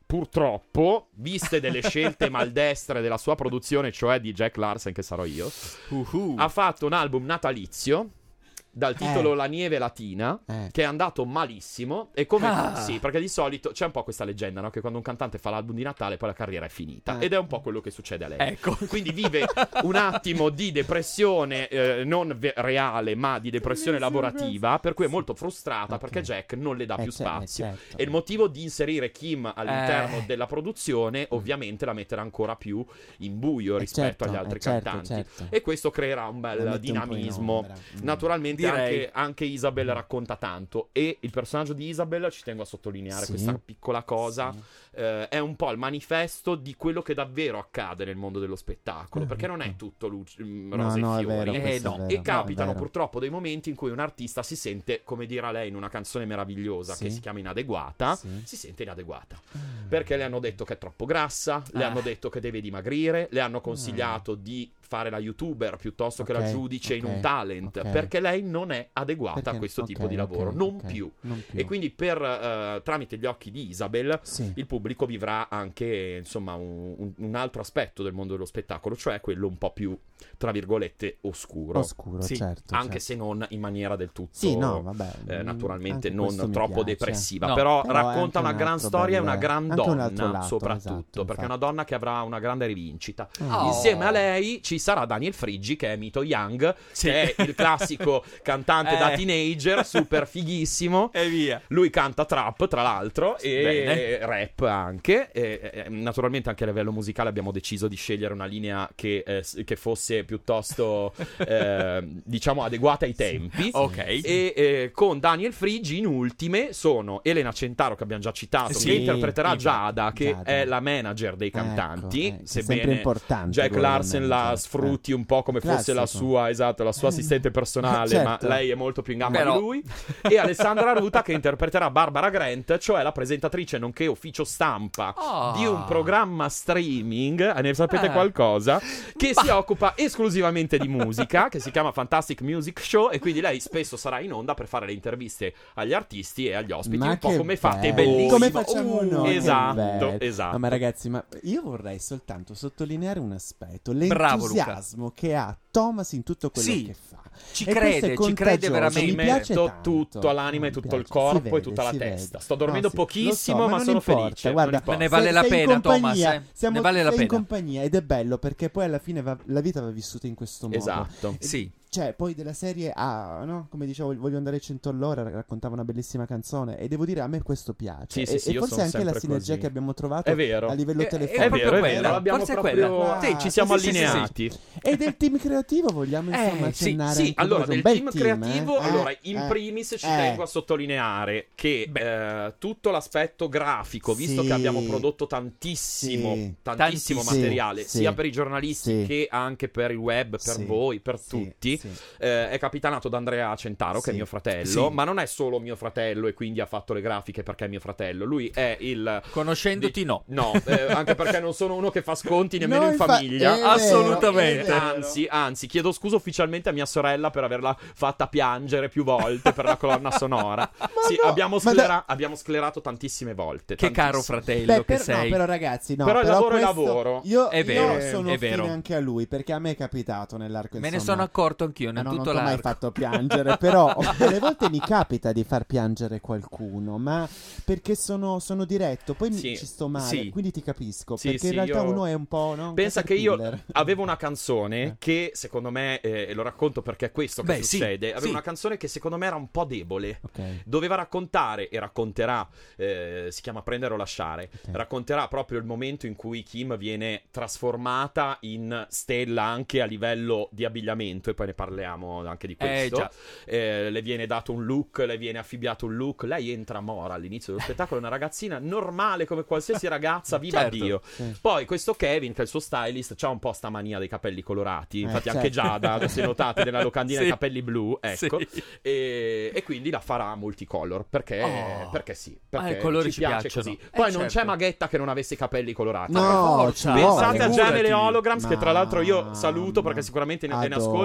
purtroppo, viste delle scelte maldestre della sua produzione, cioè di Jack Larsen, che sarò io, uh-huh. ha fatto un album natalizio dal titolo Eh. La nieve latina, Eh. che è andato malissimo. E come Ah. sì, perché di solito c'è un po' questa leggenda, no? Che quando un cantante fa l'album di Natale poi la carriera è finita. Eh. Ed è un po' quello che succede a lei. Ecco. Quindi vive un attimo di depressione eh, non ve- reale, ma di depressione lavorativa, per cui è molto frustrata Ok. perché Jack non le dà Eh, più cer- eh, spazio. certo. E il motivo di inserire Kim all'interno Eh. della produzione ovviamente la metterà ancora più in buio Eh, rispetto certo, agli altri eh, certo, cantanti. certo. E questo creerà un La bel mette un po' in dinamismo. ombra. Mm. Naturalmente Direi. anche, anche Isabel racconta tanto, e il personaggio di Isabel, ci tengo a sottolineare Sì. questa piccola cosa, Sì. eh, è un po' il manifesto di quello che davvero accade nel mondo dello spettacolo, Eh, perché non è ecco. tutto luce, mm, No, rose no, e è fiori. vero, Eh, questo no. è vero. E No, è capitano vero. purtroppo dei momenti in cui un artista si sente, come dirà lei in una canzone meravigliosa Sì. che si chiama Inadeguata, Sì. si sente inadeguata. Perché le hanno detto che è troppo grassa, le Ah. hanno detto che deve dimagrire, le hanno consigliato di fare la youtuber piuttosto che la Ok, giudice in ok, un talent, ok. perché lei non è adeguata Perché- a questo ok, tipo di ok, lavoro, non, ok, più. non più. E quindi per eh, tramite gli occhi di Isabel Sì. il pubblico vivrà anche insomma un, un- un altro aspetto del mondo dello spettacolo, cioè quello un po' più tra virgolette oscuro, Oscuro, Sì, certo. anche certo. se non in maniera del tutto Sì, no, vabbè. eh, mm, naturalmente anche non questo mi troppo piace. depressiva, No, però, però è racconta anche una un gran altro storia e bel- una gran anche un altro donna lato, soprattutto, esatto, perché è una infatti. donna che avrà una grande rivincita. Oh. Insieme a lei ci sarà Daniel Friggi, che è Mito Young, Sì. che è il classico cantante da Eh. teenager, super fighissimo. E via. Lui canta trap, tra l'altro, e Bene. rap anche. E, e, naturalmente anche a livello musicale abbiamo deciso di scegliere una linea che, eh, s- che fosse piuttosto, eh, diciamo, adeguata ai tempi. Ok. E eh, con Daniel Friggi in ultime sono Elena Centaro, che abbiamo già citato, Sì, che interpreterà Iva. Giada, che Giada. è la manager dei cantanti. Ecco, eh, che è sebbene sempre importante Jack il ruolo del Larsen la manager, sfrutti un po' come fosse la Classico. sua, esatto, la sua assistente personale, Certo. ma lei è molto più in gamba Però- di lui. E Alessandra Ruta, che interpreterà Barbara Grant, cioè la presentatrice nonché ufficio stampa Ah. di un programma streaming, ne sapete Eh. qualcosa, che si occupa esclusivamente di musica, che si chiama Fantastic Music Show, e quindi lei spesso sarà in onda per fare le interviste agli artisti e agli ospiti, Ma un po' che come fate bello. bellissimo. Come facciamo Uh, noi? Che esatto, bello. esatto. No, ma ragazzi, ma io vorrei soltanto sottolineare un aspetto: Bravo, Luca. l'entusiasmo che ha Thomas in tutto quello Sì. che fa. Ci E questo è crede, ci crede contagioso, veramente. Mi piace metto tanto. tutto l'anima e Mi tutto il piace. Si corpo vede, e tutta la si testa. vede. Sto dormendo No, sì, pochissimo, lo so, ma non sono importa, felice. Guarda, Non importa. Ne vale sei- la sei in pena, compagnia, Thomas, eh. Siamo Ne vale la sei in pena. compagnia ed è bello perché poi alla fine va- la vita va vissuta in questo modo. Esatto. E- Sì. Cioè, poi della serie A, no? Come dicevo, voglio andare cento all'ora, raccontava una bellissima canzone e devo dire a me questo piace. Sì, e sì, sì, e io forse sono anche la sempre sinergia così. che abbiamo trovato È vero. a livello È- è telefonico. È proprio vero, è quella, vero, l'abbiamo forse è proprio... quella. Sì, ci siamo Sì, sì, sì, sì. allineati. E del team creativo vogliamo Eh, insomma sì, accennare Sì, anche allora noi, del un bel team creativo, eh? allora Eh, in eh, primis ci eh. tengo a sottolineare che eh, tutto l'aspetto grafico, visto Sì. che abbiamo prodotto tantissimo, Sì. tantissimo Tantissimo. materiale, Sì, sia sì. per i giornalisti Sì. che anche per il web, per Sì, voi, per sì, tutti, sì. eh, è capitanato da Andrea Centaro, che Sì. è mio fratello, Sì. ma non è solo mio fratello e quindi ha fatto le grafiche perché è mio fratello, lui è il... Conoscendoti, di- no. No, eh, anche perché non sono uno che fa sconti nemmeno No, in infa- famiglia. è vero, Assolutamente. è vero. Anzi, anzi, chiedo scusa ufficialmente a mia sorella per averla fatta piangere più volte per la colonna sonora. Sì, no, abbiamo, ma sclera- da- abbiamo sclerato tantissime volte. Che caro tantissime. fratello Beh, che per- sei. no, però ragazzi, no, Però il lavoro è questo- lavoro. Io, È vero, io sono è vero. fine anche a lui, perché a me è capitato nell'arco Me ne insomma, sono accorto anch'io Ah, nel no, tutto non ti ho mai l'arco. fatto piangere, però delle volte mi capita di far piangere qualcuno, ma perché sono, sono diretto, poi mi- Sì, ci sto male, sì. quindi ti capisco, Sì, perché sì, in realtà io- uno è un po', no? un Pensa che io caterpillar. avevo una canzone Eh. che secondo me, eh, e lo racconto perché è questo che Beh, sì, succede, avevo sì. una canzone che secondo me era un po' debole. Ok. Doveva raccontare e racconterà, eh, si chiama Prendere o lasciare, Ok. racconterà proprio il momento in cui Kim viene trasformata in stella anche a livello di abbigliamento, e poi ne parliamo anche di Eh, questo. già. Eh, le viene dato un look, le viene affibbiato un look, lei entra mora all'inizio dello spettacolo, è una ragazzina normale come qualsiasi ragazza, viva Certo. Dio. Sì. Poi questo Kevin, che è il suo stylist, c'ha un po' sta mania dei capelli colorati. Eh, Infatti certo. anche Giada, se notate, nella locandina Sì. i capelli blu, ecco. Sì. E, e quindi la farà multicolor, perché, Oh. perché sì, Ah, perché i colori ci ci piace piacciono. così. Eh, Poi non certo. c'è Maghetta che non avesse i capelli colorati. No, forza. ci Pensate vuole. a figurati. Gianele Holograms, che tra l'altro io Mamma. saluto perché sicuramente ne, ne Adoro. ascolto. Eh,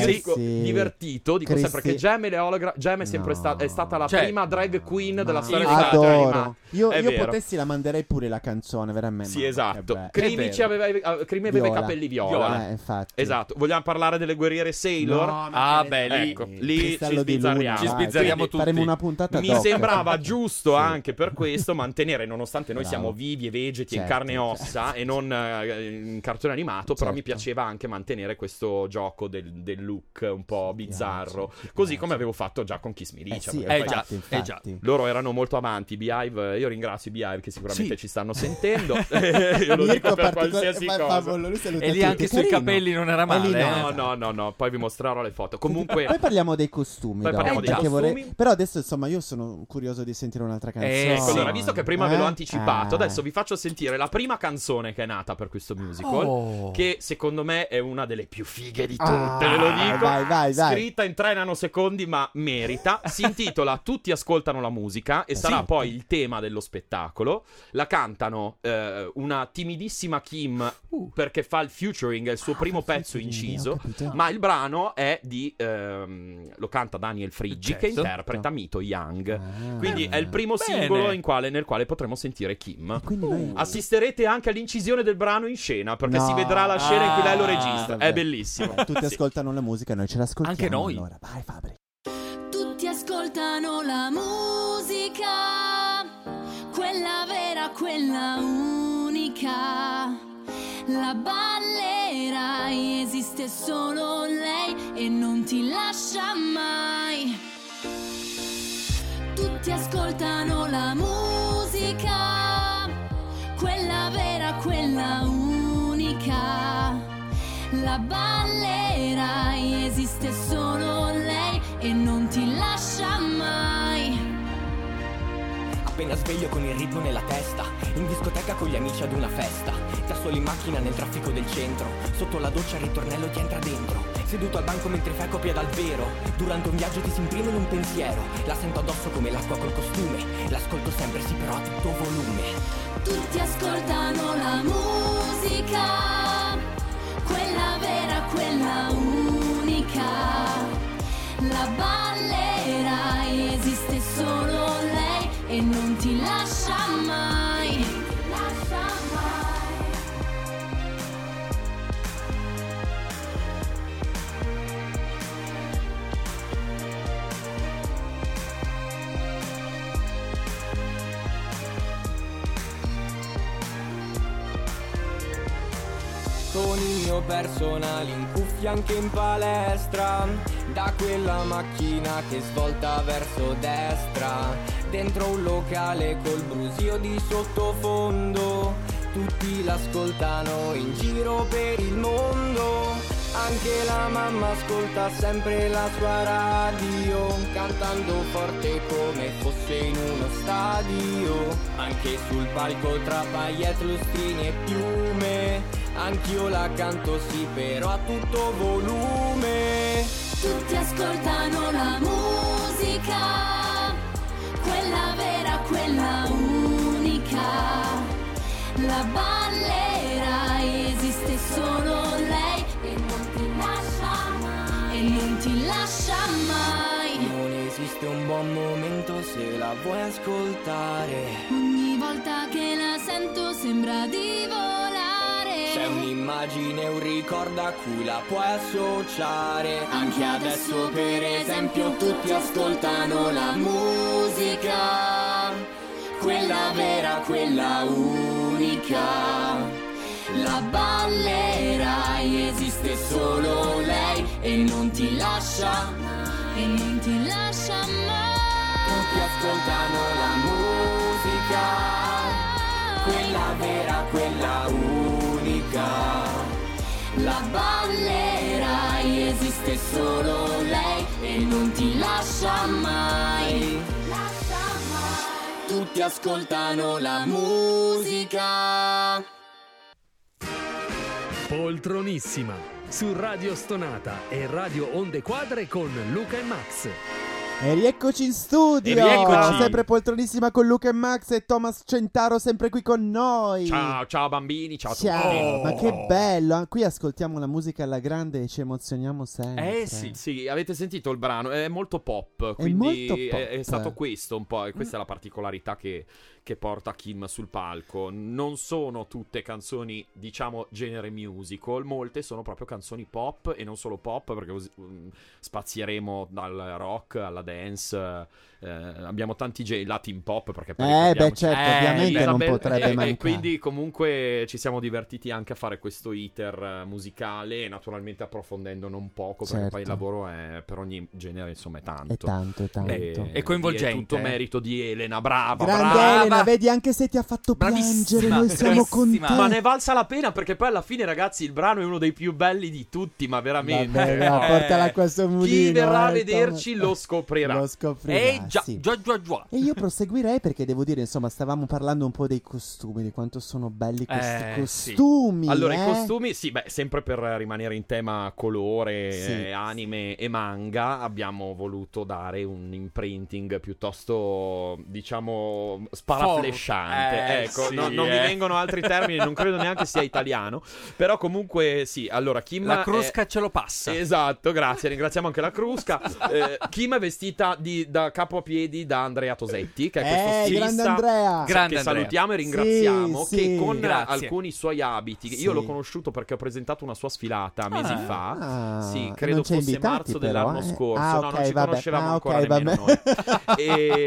dico, sì. divertito. Dico Cristi- sempre che Gem e le Hologram. Gem è sempre No. sta- è stata la Cioè, prima drag queen della Ma storia dei cartoni animati. adoro. Io, È io vero. potessi la manderei pure la canzone, veramente. Sì, ma esatto. che bello. Crimi È ci aveva, eh, Crimi aveva i Viola. capelli viola. Viola. Eh, infatti. Esatto. Vogliamo parlare delle guerriere Sailor? No, ma Ah, che beh, ne- lì- Ecco, lì ci Cristallo di Luna, sbizzarriamo. Ci vai. sbizzarriamo Quindi tutti. Faremo una puntata Mi doc. sembrava giusto Sì. anche per questo mantenere, nonostante noi Bravo. siamo vivi e vegeti in Certo, carne e ossa e non eh, in cartone animato, però Certo. mi piaceva anche mantenere questo gioco del, del look un po' Ci bizzarro, piace, ci così piace. come avevo fatto già con Kiss Me Eh Licia, sì, perché Eh poi già, infatti, eh già. infatti. loro erano molto amanti. Beehive, io ringrazio i Beehive che sicuramente Sì. ci stanno sentendo. Io lo Mirko dico per particolare- qualsiasi fa- cosa. fa- lui saluta E lì tutti. anche sui Carino. capelli non era E lì male. no. No, no, no, no, poi vi mostrerò le foto. Comunque Poi parliamo dei costumi. Poi dopo, parliamo dei perché costumi. Però adesso, insomma, io sono curioso di sentire un'altra canzone. Eh, ecco, sì. allora, visto che prima ve l'ho Eh? anticipato, Ah. adesso vi faccio sentire la prima canzone che è nata per questo musical, Oh. che secondo me è una delle più fighe di tutte, Ah, ve lo dico. vai, vai, vai. Scritta in tre nanosecondi, ma merita. Si intitola Tutti ascoltano la musica e sarà Sì. poi il tema dello spettacolo. La cantano eh, una timidissima Kim perché fa il featuring, è il suo primo pezzo featuring, inciso, ho capito. ma il brano è di ehm, lo canta Daniel Friggi, Certo. che interpreta Mito Young. Ah. Quindi è il primo Bene. singolo in quale- nel quale potremo sentire Kim. Quindi noi... Assisterete anche all'incisione del brano in scena, perché No. si vedrà la scena in cui lei lo Ah, registra. vabbè. È bellissimo. Eh, tutti Sì. ascoltano la musica, noi ce l'ascoltiamo. Anche noi. Allora, vai Fabri. Tutti ascoltano la musica, quella vera, quella unica. La ballerai, esiste solo lei e non ti lascia mai. Tutti ascoltano la musica, quella vera, quella unica. La ballerai, esiste solo lei e non ti lascia mai. Appena sveglio con il ritmo nella testa, in discoteca con gli amici ad una festa, da solo in macchina nel traffico del centro, sotto la doccia il ritornello ti entra dentro, seduto al banco mentre fai copia dal vero, durante un viaggio ti si imprime in un pensiero, la sento addosso come l'acqua col costume, l'ascolto sempre sì però a tutto volume. Tutti ascoltano la musica, quella vera, quella unica. La ballerai, esiste solo lei e non ti lascia mai. Lascia mai. Con il mio personale in cuffia anche in palestra, da quella macchina che svolta verso destra, dentro un locale col brusio di sottofondo, tutti l'ascoltano in giro per il mondo, anche la mamma ascolta sempre la sua radio, cantando forte come fosse in uno stadio, anche sul palco tra paillette, lustrini e piume. Anch'io la canto sì, però a tutto volume. Tutti ascoltano la musica, quella vera, quella unica. La ballerai, esiste solo lei e non ti lascia mai. E non ti lascia mai. Non esiste un buon momento se la vuoi ascoltare. Ogni volta che la sento sembra di volare. C'è un'immagine, un ricordo a cui la puoi associare. Anche adesso per esempio tutti ascoltano la musica, quella vera, quella unica. La ballerai, esiste solo lei e non ti lascia, e non ti lascia mai. Tutti ascoltano la musica, quella vera, quella unica. La ballerai, esiste solo lei e non ti lascia mai. Lascia mai. Tutti ascoltano la musica. Poltronissima su Radio Stonata e Radio Onde Quadre con Luca e Max. E rieccoci in studio, E rieccoci. sempre poltronissima con Luca e Max e Thomas Centaro sempre qui con noi. Ciao, ciao bambini, ciao a tutti. Ciao, Oh. ma che bello, qui ascoltiamo la musica alla grande e ci emozioniamo sempre. Eh sì, sì, avete sentito il brano, è molto pop, quindi molto pop. È, è stato questo un po', e questa è la particolarità che, che porta Kim sul palco. Non sono tutte canzoni, diciamo, genere musical, molte sono proprio canzoni pop e non solo pop, perché così, um, spazieremo dal rock alla dance, eh, abbiamo tanti ge- Latin pop, perché poi Eh, beh, ricordiamoci- certo, Eh, ovviamente non Isabel- potrebbe e, mancare. e quindi comunque ci siamo divertiti anche a fare questo iter eh, musicale, naturalmente approfondendo non poco, perché Certo. poi il lavoro è, per ogni genere insomma è tanto. È tanto, è tanto. E- È coinvolgente, È tutto eh. merito di Elena, brava, Grande brava. Elena, vedi anche se ti ha fatto piangere, noi siamo con te. Ma ne è valsa la pena, perché poi alla fine, ragazzi, il brano è uno dei più belli di tutti, ma veramente. Vabbè, no, Eh, portala a questo mulino. Chi verrà a eh, vederci Thomas. lo scoprirà. Lo scoprirà, Eh già, sì. già, già, già. E io proseguirei perché devo dire, insomma, stavamo parlando un po' dei costumi, di quanto sono belli questi Eh, sì. costumi. Allora, eh? i costumi, sì, beh, sempre per rimanere in tema colore, Sì. eh, anime e manga, abbiamo voluto dare un imprinting piuttosto, diciamo, sparaflesciante. Eh, ecco, sì, no- non eh. mi vengono altri termini, non credo neanche sia italiano. Però comunque, sì, allora, Kim... La è- crusca ce lo passa. Esatto, grazie, ringraziamo anche la Crusca. Eh, Kim è vestita di- da capo a piedi da Andrea Tosetti, che è questo Eh, stilista grande Andrea. Grande che Andrea. salutiamo e ringraziamo, Sì, che sì. con Grazie. alcuni suoi abiti, Sì. io l'ho conosciuto perché ho presentato una sua sfilata mesi Ah. fa, Ah, sì, e credo non ci hai fosse invitati, marzo però, dell'anno eh. scorso, Ah, no, ok, non ci vabbè. conoscevamo Ah, ancora ok, nemmeno vabbè. noi.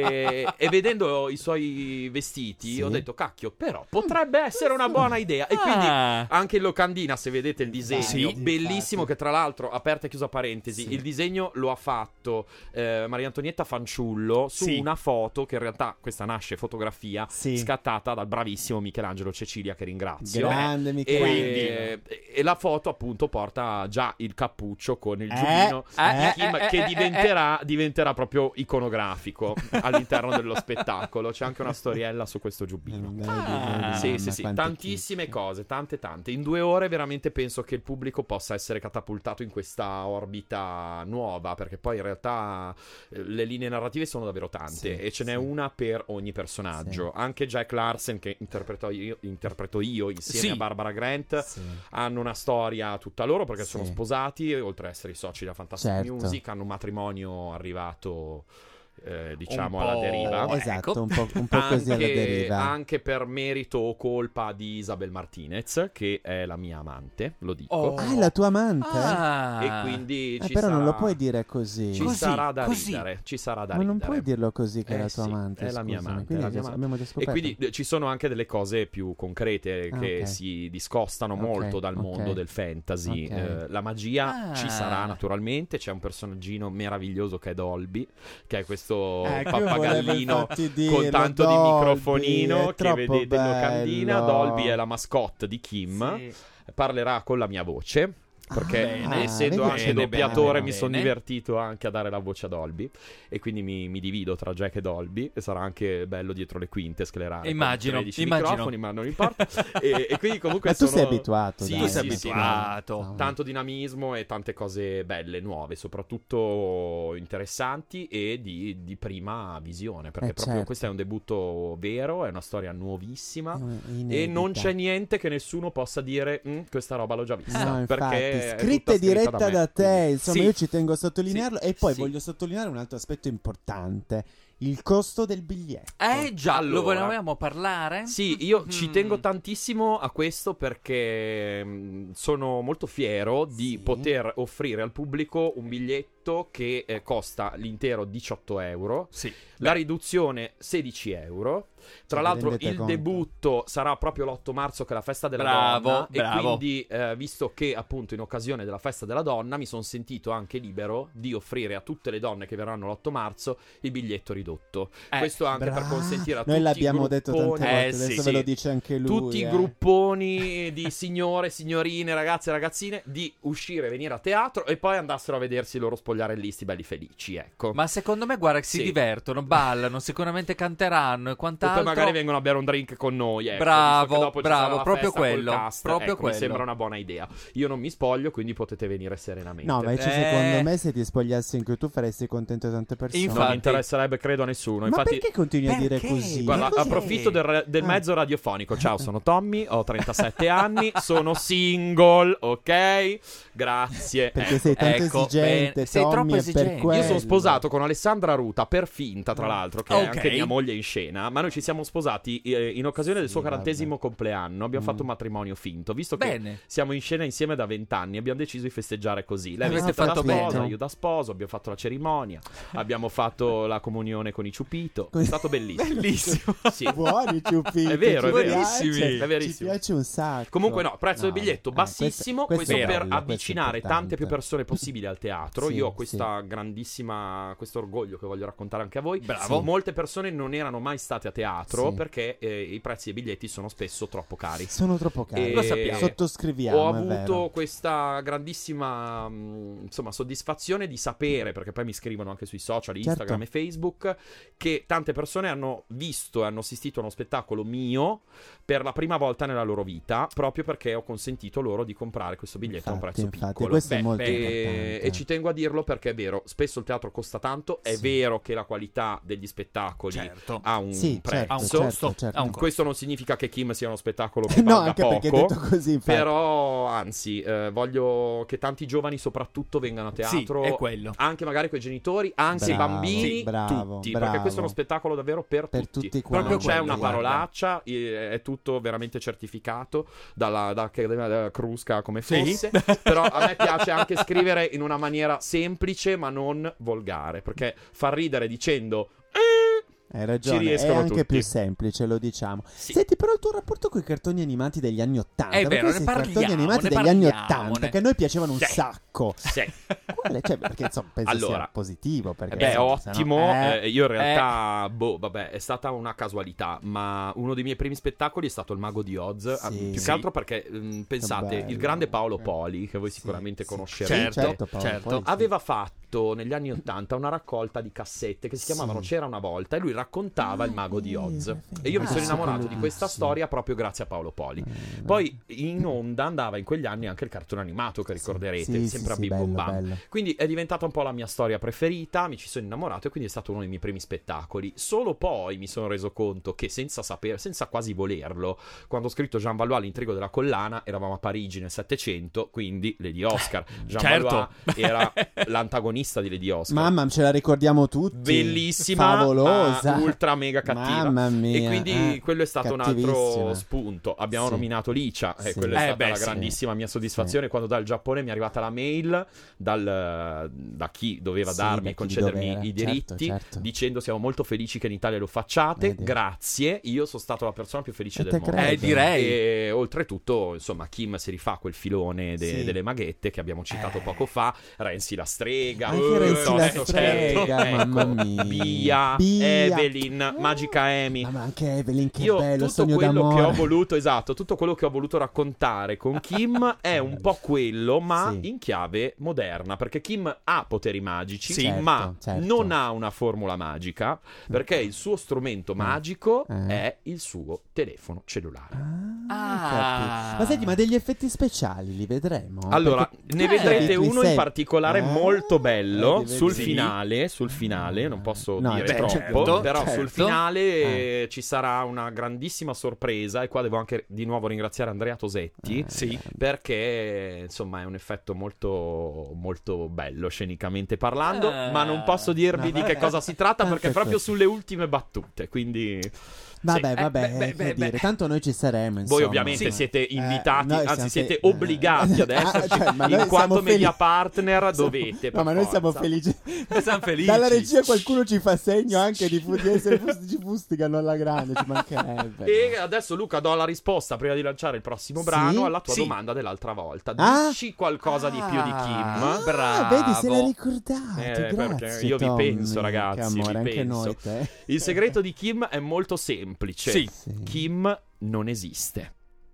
E, e vedendo i suoi vestiti Sì. ho detto, cacchio, però potrebbe essere una buona idea. E Ah. quindi anche in locandina, se vedete il disegno, Sì. bellissimo, che tra l'altro, aperta e chiusa parentesi, Sì. il disegno lo ha fatto eh, Maria Antonietta Fanciullo su Sì. una foto che in realtà, questa nasce fotografia, Sì. scattata dal bravissimo Michelangelo Cecilia, che ringrazio. Grande E, Michelangelo. e la foto appunto porta già il cappuccio con il Eh, giubbino eh, di Kim, eh, che eh, diventerà, diventerà proprio iconografico all'interno dello spettacolo. C'è anche una storiella su questo giubbino. Ah, Sì, sì, sì, tantissime cose, tante tante. In due ore veramente penso che il pubblico possa essere catapultato in questa orbita nuova, perché poi in realtà eh, le linee narrative sono davvero tante, Sì, e ce n'è sì. una per ogni personaggio. Sì. Anche Jack Larsen, che interpreto io, interpreto io insieme Sì. a Barbara Grant, Sì. hanno una storia tutta loro, perché Sì. sono sposati, oltre ad essere i soci della Fantastic Certo. Music, hanno un matrimonio arrivato eh, diciamo Un po'- alla deriva. Esatto, ecco. un po', un po' così alla Anche, deriva. anche per merito o colpa di Isabel Martinez, che è la mia amante, lo dico. Oh. Ah, è la tua amante? Ah. E quindi Eh, ci però non sarà- lo puoi dire così. Ci Così, sarà da così. ridere, ci sarà da Ma non ridere. puoi dirlo così che è Eh la tua sì, amante. è la mia scusami. amante, Quindi è la mia adesso amante. abbiamo già E scoperto. quindi eh, ci sono anche delle cose più concrete Ah, che ok. si discostano Ok, molto dal ok. mondo del fantasy. Ok. Eh, la magia Ah. ci sarà naturalmente, c'è un personaggino meraviglioso che è Dolby, che è questo Ecco, io volevo pappagallino infatti con dirlo, tanto Dolby, di microfonino è che troppo vedete in locandina. bello. Dolby è la mascotte di Kim, Sì. parlerà con la mia voce. Perché Ah, essendo vedi anche che doppiatore bello. mi sono Bene. divertito anche a dare la voce a Dolby, e quindi mi, mi divido tra Jack e Dolby, e sarà anche bello dietro le quinte sclerare Immagino, con tredici immagino. microfoni, ma non importa. e, e quindi comunque Ma tu sono... sei abituato, Sì, dai, Tu sì, sei sì, abituato. no. tanto dinamismo e tante cose belle, nuove, soprattutto interessanti e di, di prima visione, perché Eh, proprio certo. questo è un debutto vero, è una storia nuovissima, È e inedita. non c'è niente che nessuno possa dire "Mm, questa roba l'ho già vista", No, infatti, perché è scritta tutta e diretta da, me, da te, quindi- insomma, Sì. io ci tengo a sottolinearlo. E poi Sì. voglio sottolineare un altro aspetto importante: il costo del biglietto. Eh già, lo Allora. volevamo parlare? Sì, io ci Mm. tengo tantissimo a questo, perché mh, sono molto fiero di Sì. poter offrire al pubblico un biglietto che eh, costa l'intero diciotto euro, Sì. la riduzione sedici euro. Tra Cioè, l'altro rendete il conto? debutto sarà proprio l'otto marzo, che è la festa della Bravo, donna, bravo. e quindi eh, visto che appunto in occasione della festa della donna mi sono sentito anche libero di offrire a tutte le donne che verranno l'otto marzo il biglietto ridotto. ridotto. Eh, Questo anche Bra- per consentire a Noi tutti l'abbiamo i detto grupponi- tante volte, Eh, adesso sì, ve sì. lo dice anche lui. Tutti i eh. grupponi di signore, signorine, ragazze e ragazzine di uscire, venire a teatro e poi andassero a vedersi i loro spogliarellisti belli felici, ecco. Ma secondo me, guarda, si Sì. divertono, ballano, sicuramente canteranno e E quant'altro. poi magari vengono a bere un drink con noi, ecco, Bravo, visto che dopo ci bravo, sarà la proprio festa col quello, cast. proprio Ecco, quello. mi sembra una buona idea. Io non mi spoglio, quindi potete venire serenamente. No, invece Eh. secondo me se ti spogliassi anche tu faresti contento tante persone. non Infatti- mi interesserebbe credo a nessuno. Ma Infatti, perché continui a dire Perché? così? guarda, Cos'è? approfitto del, re- del Ah. mezzo radiofonico. Ciao, sono Tommy, ho trentasette anni, sono single, ok? Grazie. Perché Eh, sei tanto ecco, esigente, bene. Sei Tommy, troppo è per esigente. quello. Io sono sposato con Alessandra Ruta, per finta tra l'altro, che è Ok. anche mia moglie in scena, ma noi ci siamo sposati eh, in occasione del Sì, suo vabbè. quarantesimo compleanno, abbiamo Mm. fatto un matrimonio finto, visto che Bene. siamo in scena insieme da vent'anni, abbiamo deciso di festeggiare così. Lei Avete vestita da fatto sposa, bene. io da sposo, abbiamo fatto la cerimonia, abbiamo fatto la comunione con i ciupito, è stato bellissimo. Bellissimo. Sì. Buoni ciupiti. È vero, ci è vero. piace, È verissimo. Ci piace un sacco. Comunque no, prezzo del No, biglietto eh, bassissimo, questo- questo, questo è per bello, questo è avvicinare importante. tante più persone possibili al teatro. Sì, Io ho questa sì. grandissima, questo orgoglio che voglio raccontare anche a voi. Bravo. Sì. Molte persone non erano mai state a teatro Sì. perché eh, i prezzi dei biglietti sono spesso troppo cari. Sono troppo cari. E- Lo sappiamo. Sottoscriviamo, Ho è avuto vero. questa grandissima mh, insomma soddisfazione di sapere, perché poi mi scrivono anche sui social, Instagram Certo. e Facebook, che tante persone hanno visto e hanno assistito a uno spettacolo mio per la prima volta nella loro vita, proprio perché ho consentito loro di comprare questo biglietto a un Infatti, prezzo infatti, piccolo. questo è Beh, molto e, importante. e ci tengo a dirlo perché è vero, spesso il teatro costa tanto, è Sì. vero che la qualità degli spettacoli Certo. ha un Sì, prezzo. certo, Ha un certo, costo, certo. ha un costo. Questo non significa che Kim sia uno spettacolo che No, valga anche poco, perché detto così, infatti. però anzi eh, voglio che tanti giovani soprattutto vengano a teatro, Sì, è quello. anche magari con i genitori, anche Bravo, i bambini, sì, bravo, tutti, bravo. perché questo è uno spettacolo davvero per, Per tutti. tutti Proprio quanti. c'è Quello, una guarda. parolaccia, eh, è tutto veramente certificato dalla, da Accademia della Crusca come Sì. fosse, però a me piace anche scrivere in una maniera semplice ma non volgare, perché far ridere dicendo "Eh", Hai ragione, Ci è riescono anche tutti. più semplice, lo diciamo. Sì. Senti, però il tuo rapporto con i cartoni animati degli anni Ottanta, È perché vero, ne questi cartoni parliamo, animati ne degli anni parliamone. Ottanta che a noi piacevano un Sì. sacco. sì. Quale? Cioè, perché insomma, penso Allora, sia positivo. Perché, Beh, insomma, se no- ottimo. eh, eh, io in realtà, boh, vabbè, è stata una casualità. Ma uno dei miei primi spettacoli è stato Il Mago di Oz. ah, Sì. Più Sì. che altro perché, mh, pensate, bello. il grande Paolo Poli, che voi Sì, sicuramente sì. conoscerete, Sì, certo, Paolo certo. Poli, sì. aveva fatto negli anni Ottanta una raccolta di cassette che si chiamavano Sì. C'era una volta e lui raccontava Ah, il Mago di è Oz. vero, è E io mi vero. sono innamorato di Bellissimo. questa storia proprio grazie a Paolo Poli. Eh, Poi in onda andava in quegli anni anche il cartone animato che ricorderete, sì, sì, sempre sì, a Bim Bom bello, Bam. bello. Quindi è diventata un po' la mia storia preferita, mi ci sono innamorato e quindi è stato uno dei miei primi spettacoli. Solo poi mi sono reso conto che senza sapere, senza quasi volerlo, quando ho scritto Jean Valois l'intrigo della collana, eravamo a Parigi nel Settecento, quindi Lady Oscar. Jean Certo. Valois era l'antagonista di Lady Oscar. Mamma, ce la ricordiamo tutti. Bellissima, favolosa, ma ultra mega cattiva. Mamma mia. E quindi eh, quello è stato un altro cattivissima. spunto. Abbiamo Sì. nominato Licia, e Sì. quella è Eh, stata beh, la sì. grandissima mia soddisfazione quando dal Giappone mi è arrivata la mail dal, da chi doveva Sì, darmi da e chi concedermi doveva. i Certo, diritti, certo. dicendo siamo molto felici che in Italia lo facciate. Vedi. Grazie, io sono stato la persona più felice E del te mondo. credo. Eh, direi. E oltretutto, insomma, Kim si rifà quel filone de- Sì. delle maghette che abbiamo citato poco fa. Renzi la strega, Anche eh, Renzi la certo, strega, ecco. mamma mia. Bia, Bia. Evelyn, Magica Amy. Ma anche Evelyn, che Io bello, tutto sogno quello d'amore. che ho voluto, esatto, tutto quello che ho voluto raccontare con Kim è un po' quello, ma Sì. in chiave moderna, perché Kim ha poteri magici, Sì, certo, ma certo. non ha una formula magica, perché il suo strumento magico Eh. è il suo telefono cellulare. Ah, Ah. capito. Ma senti, ma degli effetti speciali li vedremo? Allora, Perché- ne Eh, vedrete li uno sei- in particolare Eh, molto bello eh, li sul vedi? finale, sul finale, non posso No, dire beh, troppo, certo, però certo. sul finale Eh. eh, ci sarà una grandissima sorpresa e qua devo anche di nuovo ringraziare Andrea Tosetti, Eh, sì, perché insomma è un effetto molto molto bello scenicamente parlando, Eh. ma non posso dirvi No, di che vabbè. cosa si tratta perché è Tanto è proprio questo. sulle ultime battute, quindi Vabbè, sì. vabbè, Eh, beh, che beh, dire. beh. Tanto noi ci saremo, insomma. voi ovviamente Sì. siete Eh, invitati, noi anzi siamo siete fe- obbligati ad Ah, esserci, cioè, ma noi in siamo quanto felici. media partner dovete, No, per ma noi siamo siamo felici. Siamo felici. Dalla regia qualcuno ci fa segno anche di, fu- di essere fusti, ci fustigano alla grande, ci mancherebbe. E adesso Luca do la risposta prima di lanciare il prossimo brano Sì? alla tua Sì. domanda dell'altra volta. Ah? Dici qualcosa di più di Kim. Ah, bravo. vedi, se l'hai ricordato. Eh, grazie, perché io vi Tommy. penso, ragazzi, Che amore, vi anche penso. noi te. Il segreto di Kim è molto semplice. Sì. Sì. Kim non esiste.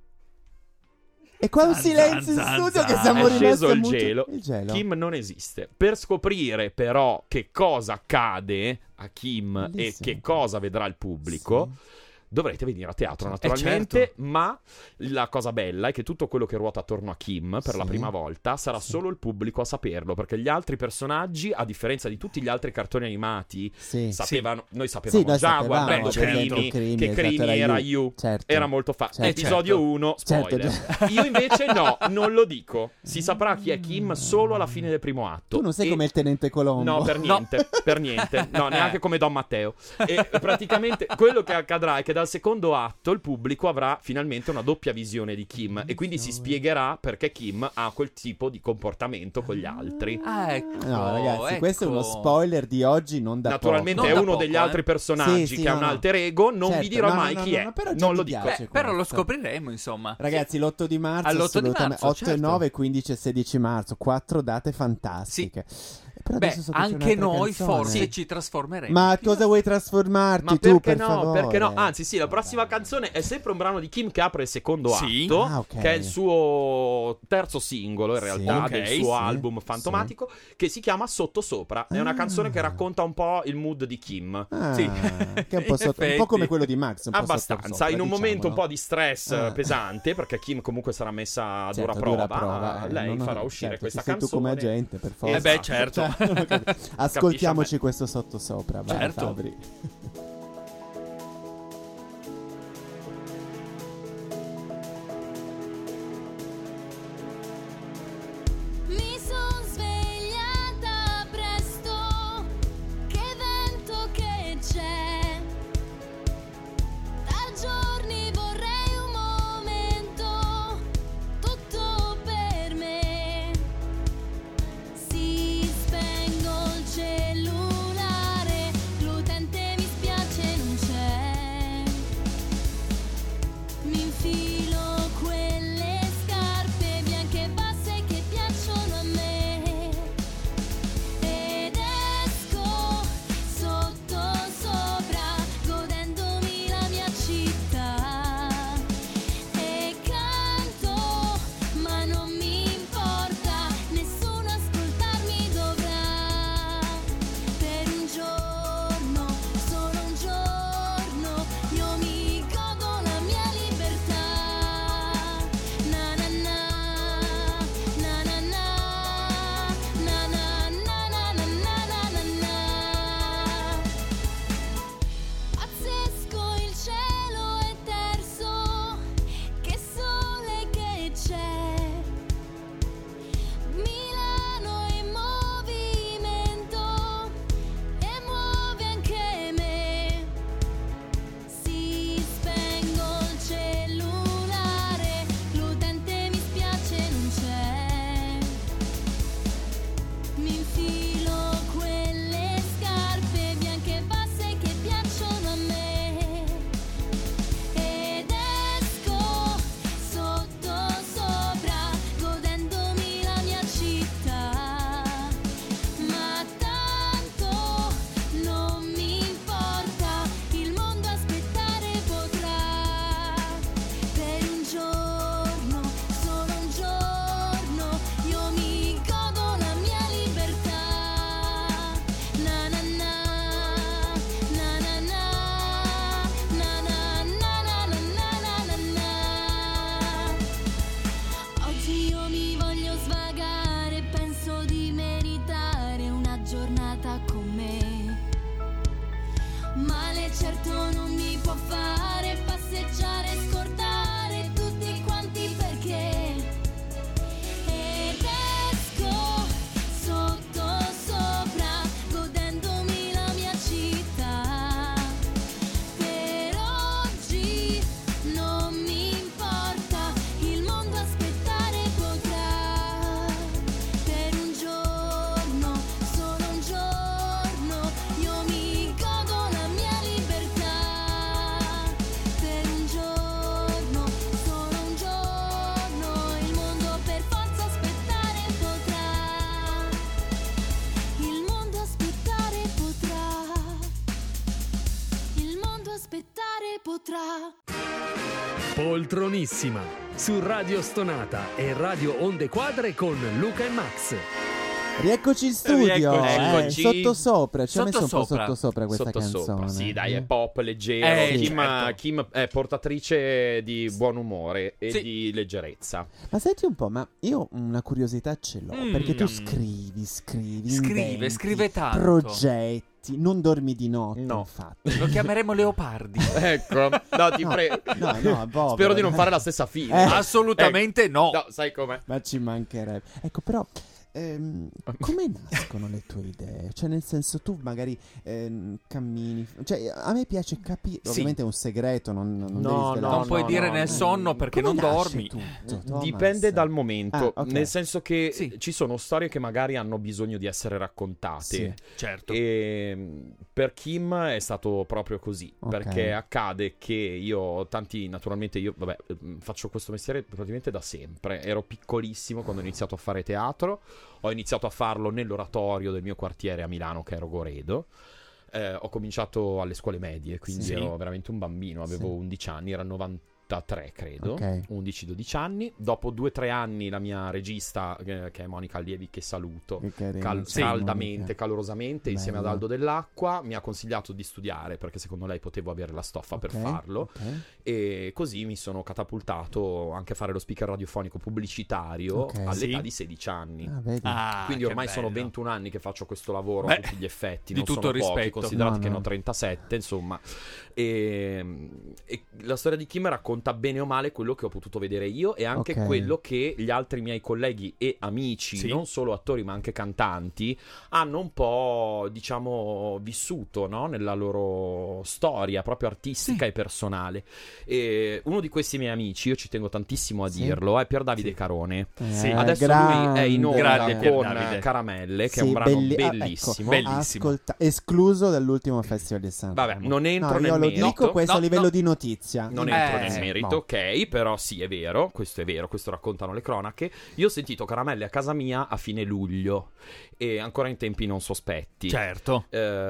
E qua un Zan, silenzio in zan, studio zan. che siamo È rimasti sceso il muti- gelo. il gelo. Kim non esiste. Per scoprire però che cosa accade a Kim Bellissimo. e che cosa vedrà il pubblico, dovrete venire a teatro naturalmente, certo. ma la cosa bella è che tutto quello che ruota attorno a Kim per Sì. la prima volta sarà Sì. solo il pubblico a saperlo, perché gli altri personaggi, a differenza di tutti gli altri cartoni animati, Sì. sapevano, noi sapevamo Sì, noi già sapevamo, guardando per esempio, Crimi Crimi, che esatto, Crimi era era You. You, Certo. era molto facile. Certo. Episodio Certo. uno, Certo, spoiler. Io invece no, non lo dico. Si saprà chi è Kim solo alla fine del primo atto. Tu non sei E- come il tenente Colombo. No, per niente, per niente. No, neanche come Don Matteo. E praticamente quello che accadrà è che dal secondo atto il pubblico avrà finalmente una doppia visione di Kim e quindi si spiegherà perché Kim ha quel tipo di comportamento con gli altri. Ah, ecco. No, ragazzi, ecco. questo è uno spoiler di oggi, non da Naturalmente Non è da uno poco, degli eh. altri personaggi Sì, sì, che ha no, un no. alter ego, non Certo, vi dirò no, no, mai no, chi no, è. no, però già Non mi lo dico. piace. Beh, però lo questo. scopriremo, insomma. Ragazzi, l'otto di marzo, All'otto di assolutamente. marzo, otto e certo. nove, quindici e sedici marzo, quattro date fantastiche. Però Beh, adesso so che c'è anche un'altra noi canzone. forse ci trasformeremo. Ma cosa vuoi trasformarti Ma tu, perché per no? favore? Perché no? Anzi, sì, la prossima canzone è sempre un brano di Kim che apre il secondo Sì. atto, Ah, ok. che è il suo terzo singolo, in Sì. realtà, Ok, del sì. suo album fantomatico, che si chiama Sottosopra. È una Ah. canzone che racconta un po' il mood di Kim. Ah, Sì. che è un po', In sotto- un po' effetti. come quello di Max. Un po' Abbastanza, sotto sopra, in un momento un diciamolo. po' di stress Ah. eh, pesante, perché Kim comunque sarà messa a Certo, dura prova. prova, eh, Lei non- farà uscire certo, questa ci sei canzone. tu come agente, per forza. Eh beh, certo. Ascoltiamoci me. questo sottosopra, vai, Certo. Fabri. Mi son svegliata presto, che vento che c'è. Da giorni vorrei un momento, tutto per me. Si spengo il cellulare, l'utente mi Poltronissima su Radio Stonata e Radio Onde Quadre con Luca e Max. Rieccoci in studio, Rieccoci. eh, sottosopra, ci ha messo un po' Sottosopra. sottosopra questa Sottosopra, canzone. sì, dai, è pop, leggero. Eh, Kim, certo. Kim è portatrice di buon umore e Sì. di leggerezza. Ma senti un po', ma io una curiosità ce l'ho, Mm. perché tu scrivi, scrivi, Scrive, inventi, scrive tanto. progetti, non dormi di notte, No. infatti. Lo chiameremo Leopardi. Ecco, no, ti No, prego. no, no, povero. Spero di non fare la stessa fine. Eh. Assolutamente no. No, sai com'è? Ma ci mancherebbe. Ecco, però, ehm, come nascono le tue idee? Cioè, nel senso, tu magari ehm, cammini. Cioè, a me piace capire. Sì. Ovviamente è un segreto, non, non No, devi no, svelarlo. non puoi no, dire no, nel no. sonno perché Come non nasce dormi. tutto, Thomas? Dipende dal momento, Ah, ok. nel senso che Sì. ci sono storie che magari hanno bisogno di essere raccontate. Sì. Certo. E mh, per Kim è stato proprio così, Ok. perché accade che io, tanti naturalmente io, vabbè, mh, faccio questo mestiere praticamente da sempre. Ero piccolissimo quando ho iniziato a fare teatro, ho iniziato a farlo nell'oratorio del mio quartiere a Milano, che è Rogoredo. Eh, ho cominciato alle scuole medie, quindi Sì. ero veramente un bambino, avevo Sì. undici anni, era novantatré credo, Ok. undici dodici anni. Dopo due o tre anni la mia regista, eh, che è Monica Allievi, che saluto, Che carina. cal- Sì, caldamente, Monica. calorosamente, insieme ad Bella. Aldo Dell'Acqua, mi ha consigliato di studiare perché secondo lei potevo avere la stoffa per Ok, farlo. ok. E così mi sono catapultato anche a fare lo speaker radiofonico pubblicitario Ok. all'età Sì. di sedici anni. Ah, vedi. Ah, Quindi che ormai sono bello. ventuno anni che faccio questo lavoro Beh, a tutti gli effetti, di non tutto sono il pochi, rispetto. considerate No, che no. ne ho trentasette, insomma. E, e la storia di Kim racconta bene o male quello che ho potuto vedere io e anche Ok. quello che gli altri miei colleghi e amici, Sì. non solo attori ma anche cantanti, hanno un po', diciamo, vissuto, no? Nella loro storia proprio artistica Sì. e personale. E uno di questi miei amici, io ci tengo tantissimo a Sì. dirlo, è Pier Davide Sì. Carone. Eh, Adesso grande. lui è in onda Grande Pier con Davide. Caramelle, che Sì, è un brano belli- ah, bellissimo. ecco, Bellissimo. ascolta- escluso dall'ultimo festival di Sanremo. Vabbè, non entro no, nel io lo merito. dico questo No, a livello no. di notizia. Non Eh, entro nel sì, merito, no. ok, però sì, è vero, questo è vero, questo raccontano le cronache. Io ho sentito Caramelle a casa mia a fine luglio e ancora in tempi non sospetti. Certo.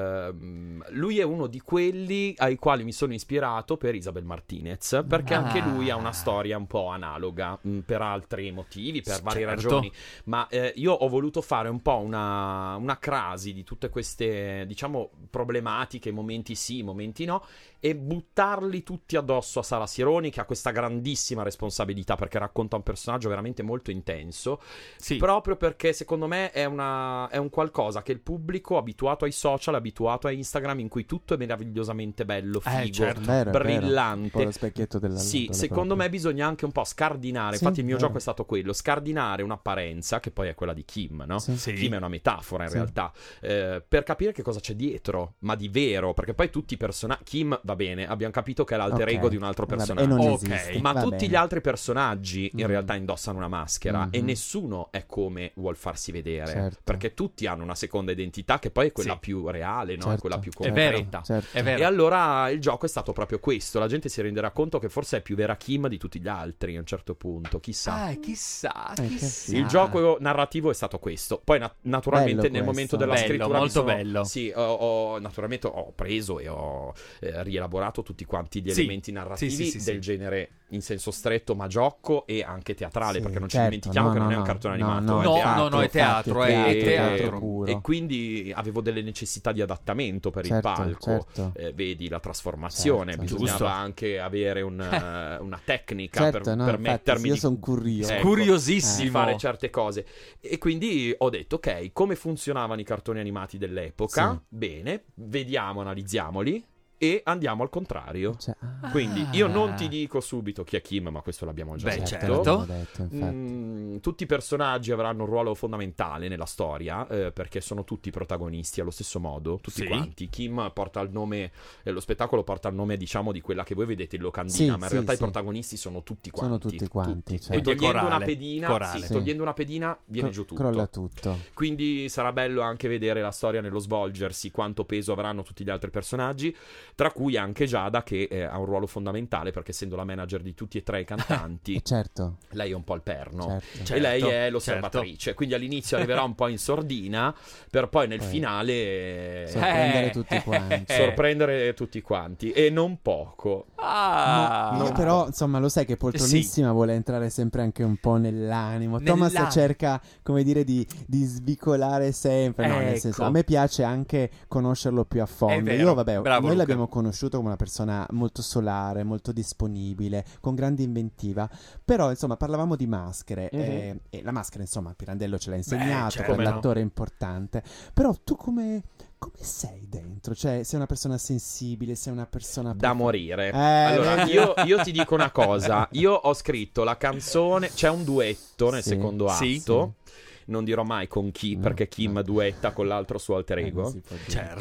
Ehm, lui è uno di quelli ai quali mi sono ispirato per Isabel Martinez, perché Ah. anche lui ha una storia un po' analoga, mh, per altri motivi, per varie Certo. ragioni, ma eh, io ho voluto fare un po' una, una crasi di tutte queste, diciamo, problematiche, momenti sì, momenti no, e buttarli tutti addosso a Sara Sironi, che ha questa grandissima responsabilità perché racconta un personaggio veramente molto intenso, Sì. proprio perché secondo me è, una, è un qualcosa che il pubblico abituato ai social, abituato a Instagram, in cui tutto è meravigliosamente bello, Eh, figo, certo. Vero, è vero. brillante. Un po' lo specchietto della Sì, delle secondo proprie. me bisogna anche un po' scardinare. Sì, Infatti, il mio vero. gioco è stato quello: scardinare un'apparenza, che poi è quella di Kim, no? Sì. Sì. Kim è una metafora in Sì. realtà, eh, per capire che cosa c'è dietro, ma di vero, perché poi tutti i personaggi. Kim va bene, abbiamo capito che è l'alter Ok. ego di un altro Vabbè, personaggio. e non Ok. esiste. Ma Va tutti bene. gli altri personaggi in Mm. realtà indossano una maschera Mhm. e nessuno è come vuol farsi vedere, Certo. perché tutti hanno una seconda identità che poi è quella Sì. più reale, no? È Certo. quella più È vero. concreta. Certo. È vero. E allora il gioco è stato proprio questo. La gente si renderà conto che forse è più vera Kim di tutti gli altri a un certo punto, chissà. Ah, chissà, Eh, chissà. che Il gioco narrativo è stato questo. Poi na- naturalmente Bello nel questo. momento della Bello, scrittura mi molto sono- bello. Sì, ho, ho- naturalmente ho preso e ho eh, rielaborato tutti quanti gli Sì. elementi narrativi Sì, sì, sì, del sì. genere in senso stretto, ma gioco e anche teatrale, Sì, perché non ci certo, dimentichiamo no, che non no, è un no, cartone no, animato, no, è No, teatro. no, no, è teatro, è E- teatro. puro. E quindi avevo delle necessità di adattamento per Certo, il palco. certo. Eh, vedi la trasformazione, Certo. bisognava Giusto. anche avere un, eh, una tecnica Certo, per no, infatti, permettermi io di, sono curioso. ecco, Curiosissimo. di fare certe cose. E quindi ho detto, ok, come funzionavano i cartoni animati dell'epoca? Sì. Bene, vediamo, analizziamoli e andiamo al contrario. Cioè, ah, Quindi io non ti dico subito chi è Kim, ma questo l'abbiamo già Beh, detto. certo. l'abbiamo detto, infatti. Mm, tutti i personaggi avranno un ruolo fondamentale nella storia, eh, perché sono tutti protagonisti allo stesso modo, tutti Sì. quanti. Kim porta il nome, eh, lo spettacolo porta il nome, diciamo, di quella che voi vedete in locandina, Sì, ma in sì, realtà sì. i protagonisti sono tutti quanti. Sono tutti quanti, certo. E Quindi togliendo corale, una pedina, corale. sì, Sì. togliendo una pedina viene Cro- giù tutto. Crolla tutto. Quindi sarà bello anche vedere la storia nello svolgersi, quanto peso avranno tutti gli altri personaggi, tra cui anche Giada, che eh, ha un ruolo fondamentale perché essendo la manager di tutti e tre i cantanti, Eh, certo, lei è un po' il perno. certo. Certo, E lei è l'osservatrice, certo. quindi all'inizio arriverà un po' in sordina, per poi nel Poi finale sorprendere Eh, tutti quanti. eh. sorprendere tutti quanti, e non poco. Ah, No, io però, insomma, lo sai che Poltronissima vuole entrare sempre anche un po' nell'animo. Thomas Nell'animo. cerca, come dire, di, di svicolare sempre. No, nel Ecco. senso, a me piace anche conoscerlo più a fondo. È vero. Io, vabbè, Bravo, noi Luca. l'abbiamo conosciuto come una persona molto solare, molto disponibile, con grande inventiva. Però, insomma, parlavamo di maschere. Mhm. e, e la maschera, insomma, Pirandello ce l'ha insegnato, certo. per Come no. l'attore è importante. Però tu come... Come sei dentro? Cioè, sei una persona sensibile, sei una persona... Da morire. Eh, allora, vedi? io, io ti dico una cosa. Io ho scritto la canzone. C'è un duetto nel Sì. secondo Sì. atto. Non dirò mai con chi, No, perché Kim no. duetta con l'altro suo alter Eh, ego. non si può dire. Certo.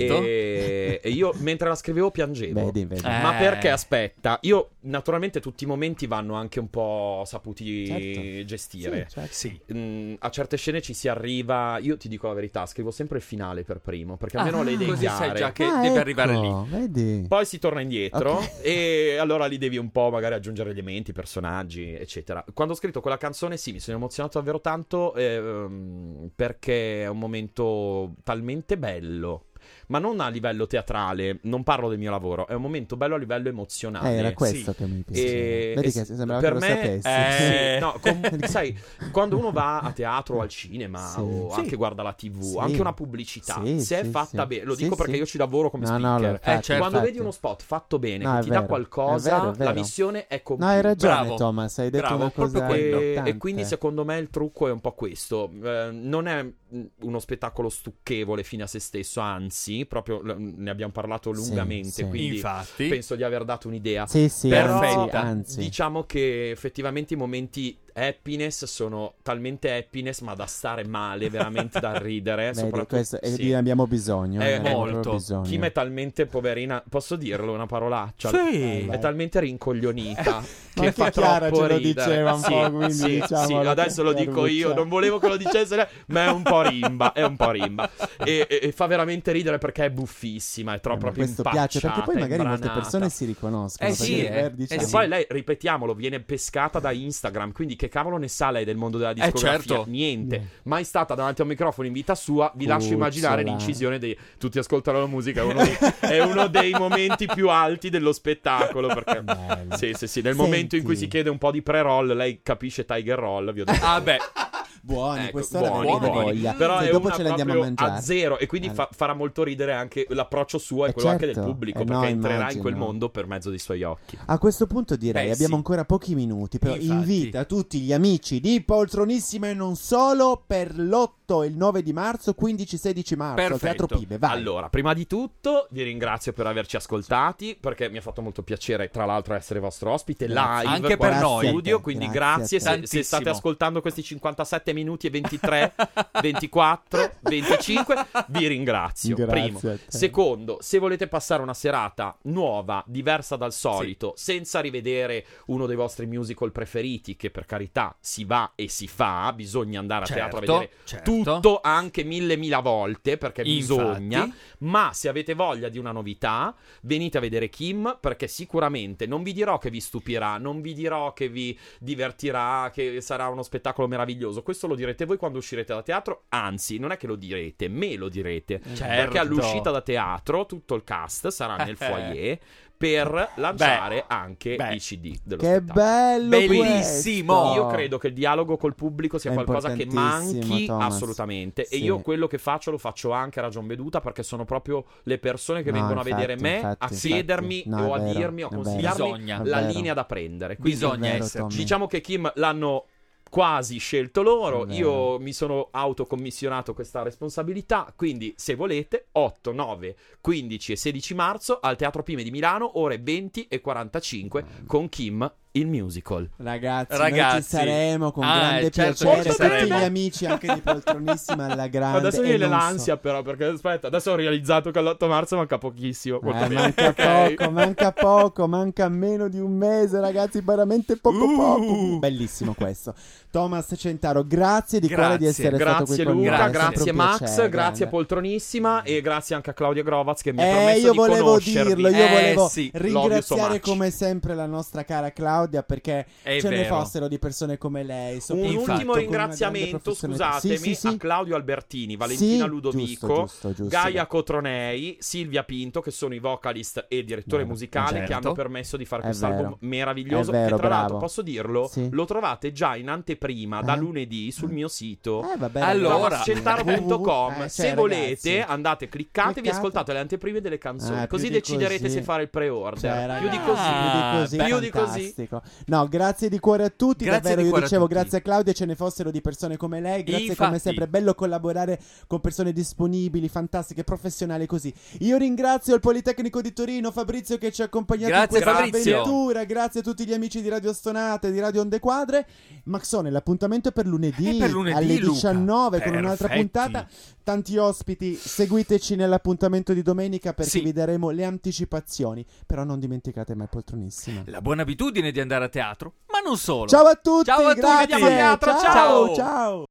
E, e io mentre la scrivevo piangevo. Vedi, vedi. Eh. Ma perché aspetta? Io naturalmente tutti i momenti vanno anche un po' saputi Certo. gestire. Sì, certo. Sì. Mm, a certe scene ci si arriva. Io ti dico la verità, scrivo sempre il finale per primo, perché almeno Ah, ho le idee così chiare. sai già che Ah, deve ecco, arrivare lì. Vedi? Poi si torna indietro Ok. e allora lì devi un po' magari aggiungere elementi, personaggi, eccetera. Quando ho scritto quella canzone, sì, mi sono emozionato davvero tanto ehm, perché è un momento talmente bello. Ma non a livello teatrale, non parlo del mio lavoro, è un momento bello a livello emozionale. Eh, era questo sì. che mi piaceva. E- Vedi e che s- sembrava per che lo me, sapessi. eh, sì, no, com- sai, quando uno va a teatro o al cinema Sì. o Sì. anche guarda la tivù, Sì. anche una pubblicità, Sì, se è sì, fatta sì. bene, lo Sì, dico perché sì. io ci lavoro come No, no, speaker. lo- infatti, certo. Quando infatti. vedi uno spot fatto bene, No, che è ti vero, dà qualcosa, è vero, è vero. la missione è No, compiuta. hai ragione, Bravo. Thomas. Hai detto Bravo, una cosa proprio quello. E, importante. e quindi secondo me il trucco è un po' questo. Eh, non è mh, uno spettacolo stucchevole fine a se stesso, anzi, proprio l- ne abbiamo parlato Sì, lungamente, sì. quindi Infatti. penso di aver dato un'idea. Sì, sì, Però anzi, anzi. diciamo che effettivamente i momenti happiness sono talmente happiness, ma da stare male, veramente da ridere. Vedi, soprattutto questo, e sì. ne abbiamo bisogno. Eh, ne abbiamo molto. proprio bisogno. Kim è talmente poverina, posso dirlo una parolaccia? Sì. È talmente rincoglionita Ma che fa anche Chiara troppo ce lo ridere. diceva un Sì, po', quindi sì, diciamolo sì, che adesso lo dico io, Ferruccia. non volevo che lo dicesse lei, ma è un po' rimba, è un po' rimba. E, e- e fa veramente ridere perché è buffissima, è troppo Eh, ma proprio questo piace perché poi impacciata, magari molte imbranata. persone si riconoscono. Eh sì, perché, eh. eh, diciamo- E poi lei, ripetiamolo, viene pescata da Instagram, quindi che cavolo ne sa lei del mondo della discografia? certo. Niente, Yeah. mai stata davanti a un microfono in vita sua, vi lascio Cucciola. immaginare l'incisione dei... Tutti ascoltano la musica, è uno dei, è uno dei momenti più alti dello spettacolo, perché... Bello. Sì, sì, sì, nel Senti. momento in cui si chiede un po' di pre-roll, lei capisce Tiger Roll, vi ho detto. Ah, beh. Buoni, Ecco, quest'ora buoni, ne viene buoni. voglia. Però Se è dopo una ce le andiamo a proprio mangiare. a zero e quindi Eh, fa- farà molto ridere anche l'approccio suo e Eh, quello anche del certo. pubblico, Eh, perché no, entrerà in immagino. quel mondo per mezzo dei suoi occhi. A questo punto direi, Beh, abbiamo sì. ancora pochi minuti, però Infatti. invita tutti gli amici di Poltronissima e non solo per l'otto e il nove di marzo, quindici sedici marzo al Perfetto. Teatro Pive. Vai. Allora, prima di tutto vi ringrazio per averci ascoltati, perché mi ha fatto molto piacere tra l'altro essere vostro ospite Grazie. live Anche qua per in noi. studio, Grazie a te, quindi grazie grazie, a te. se, se Tantissimo. state ascoltando questi cinquantasette minuti e ventitré, ventiquattro, venticinque, vi ringrazio. Grazie Primo. a te. Secondo, se volete passare una serata nuova, diversa dal solito, senza rivedere uno dei vostri musical preferiti, che per carità si va e si fa, bisogna andare a teatro a Certo, vedere certo. tutto anche mille mila volte, perché bisogna. Infatti. Ma se avete voglia di una novità, venite a vedere Kim, perché sicuramente non vi dirò che vi stupirà, non vi dirò che vi divertirà, che sarà uno spettacolo meraviglioso. Questo lo direte voi quando uscirete da teatro, anzi, non è che lo direte, me lo direte. Certo. Perché all'uscita da teatro tutto il cast sarà nel foyer per lanciare anche beh. i C D dello Che spettacolo. bello Bellissimo. questo. Io credo che il dialogo col pubblico sia È qualcosa che manchi importantissimo, Thomas. assolutamente. E Sì. io quello che faccio lo faccio anche a ragion veduta, perché sono proprio le persone che No, vengono infatti, a vedere me, infatti, a infatti. chiedermi No, o è a vero, dirmi o a è vero. consigliarmi Bisogna. la È vero. linea da prendere. Quindi Bisogna È vero, esserci. Tommy. diciamo che Kim l'hanno quasi scelto loro, È vero. io mi sono autocommissionato questa responsabilità, quindi se volete otto, nove, quindici e sedici marzo al Teatro Pime di Milano, ore venti e quarantacinque con Kim il musical. Ragazzi, Ragazzi. noi ci saremo con Ah, grande certo piacere. che ci Tutti saremo. gli amici anche di Poltronissima alla grande. Adesso e viene non l'ansia però, perché aspetta, adesso ho realizzato che all'otto marzo manca pochissimo. so. Molto Eh, bene, manca ok. poco, manca poco, manca meno di un mese, ragazzi, veramente poco Uh. poco. Bellissimo questo. Thomas Centaro, grazie di cuore di Grazie, essere stato Grazie qui con Luca, noi. è grazie, sempre un Max, piacere, grazie grande. Poltronissima e grazie anche a Claudia Grovaz che mi ha Eh, permesso io di volevo conoscervi. dirlo, io Eh, volevo sì, love you so ringraziare much. come sempre la nostra cara Claudia Claudia, perché È ce ne vero. fossero di persone come lei. Un soprattutto ultimo con una ringraziamento, grande professionalità. scusatemi, Sì, sì, sì. a Claudio Albertini, Valentina Sì, Ludovico, giusto, giusto, giusto. Gaia Cotronei, Silvia Pinto, che sono i vocalist e il direttore Bravo. musicale Certo. che hanno permesso di fare È quest'album vero. meraviglioso. È vero, che tra bravo. l'altro, posso dirlo, Sì. lo trovate già in anteprima da Eh? lunedì sul mio sito. Eh, vabbè, Allora, ragazzi. Centaro punto com. Eh, cioè, Se volete, ragazzi, andate, cliccate, vi cliccate. ascoltate le anteprime delle canzoni. Eh, più così di deciderete così. se fare il pre-order. Cioè, più di ragazzi, così. più di così, più di così. fantastico. No, grazie di cuore a tutti. Grazie davvero, di io cuore a dicevo, tutti. grazie a Claudia, ce ne fossero di persone come lei. Grazie Infatti. come sempre, è bello collaborare con persone disponibili, fantastiche, professionali così. Io ringrazio il Politecnico di Torino, Fabrizio, che ci ha accompagnato Grazie, in questa Fabrizio. avventura. Grazie a tutti gli amici di Radio Stonate, di Radio Onde Quadre. Maxone, l'appuntamento è per lunedì, È per lunedì, alle Luca. diciannove con un'altra Perfetti. puntata. Tanti ospiti, seguiteci nell'appuntamento di domenica perché Sì. vi daremo le anticipazioni. Però non dimenticate mai Poltronissima. La buona abitudine di andare a teatro, ma non solo. Ciao a tutti, Ciao a tutti, grazie. andiamo a teatro, ciao, ciao. ciao.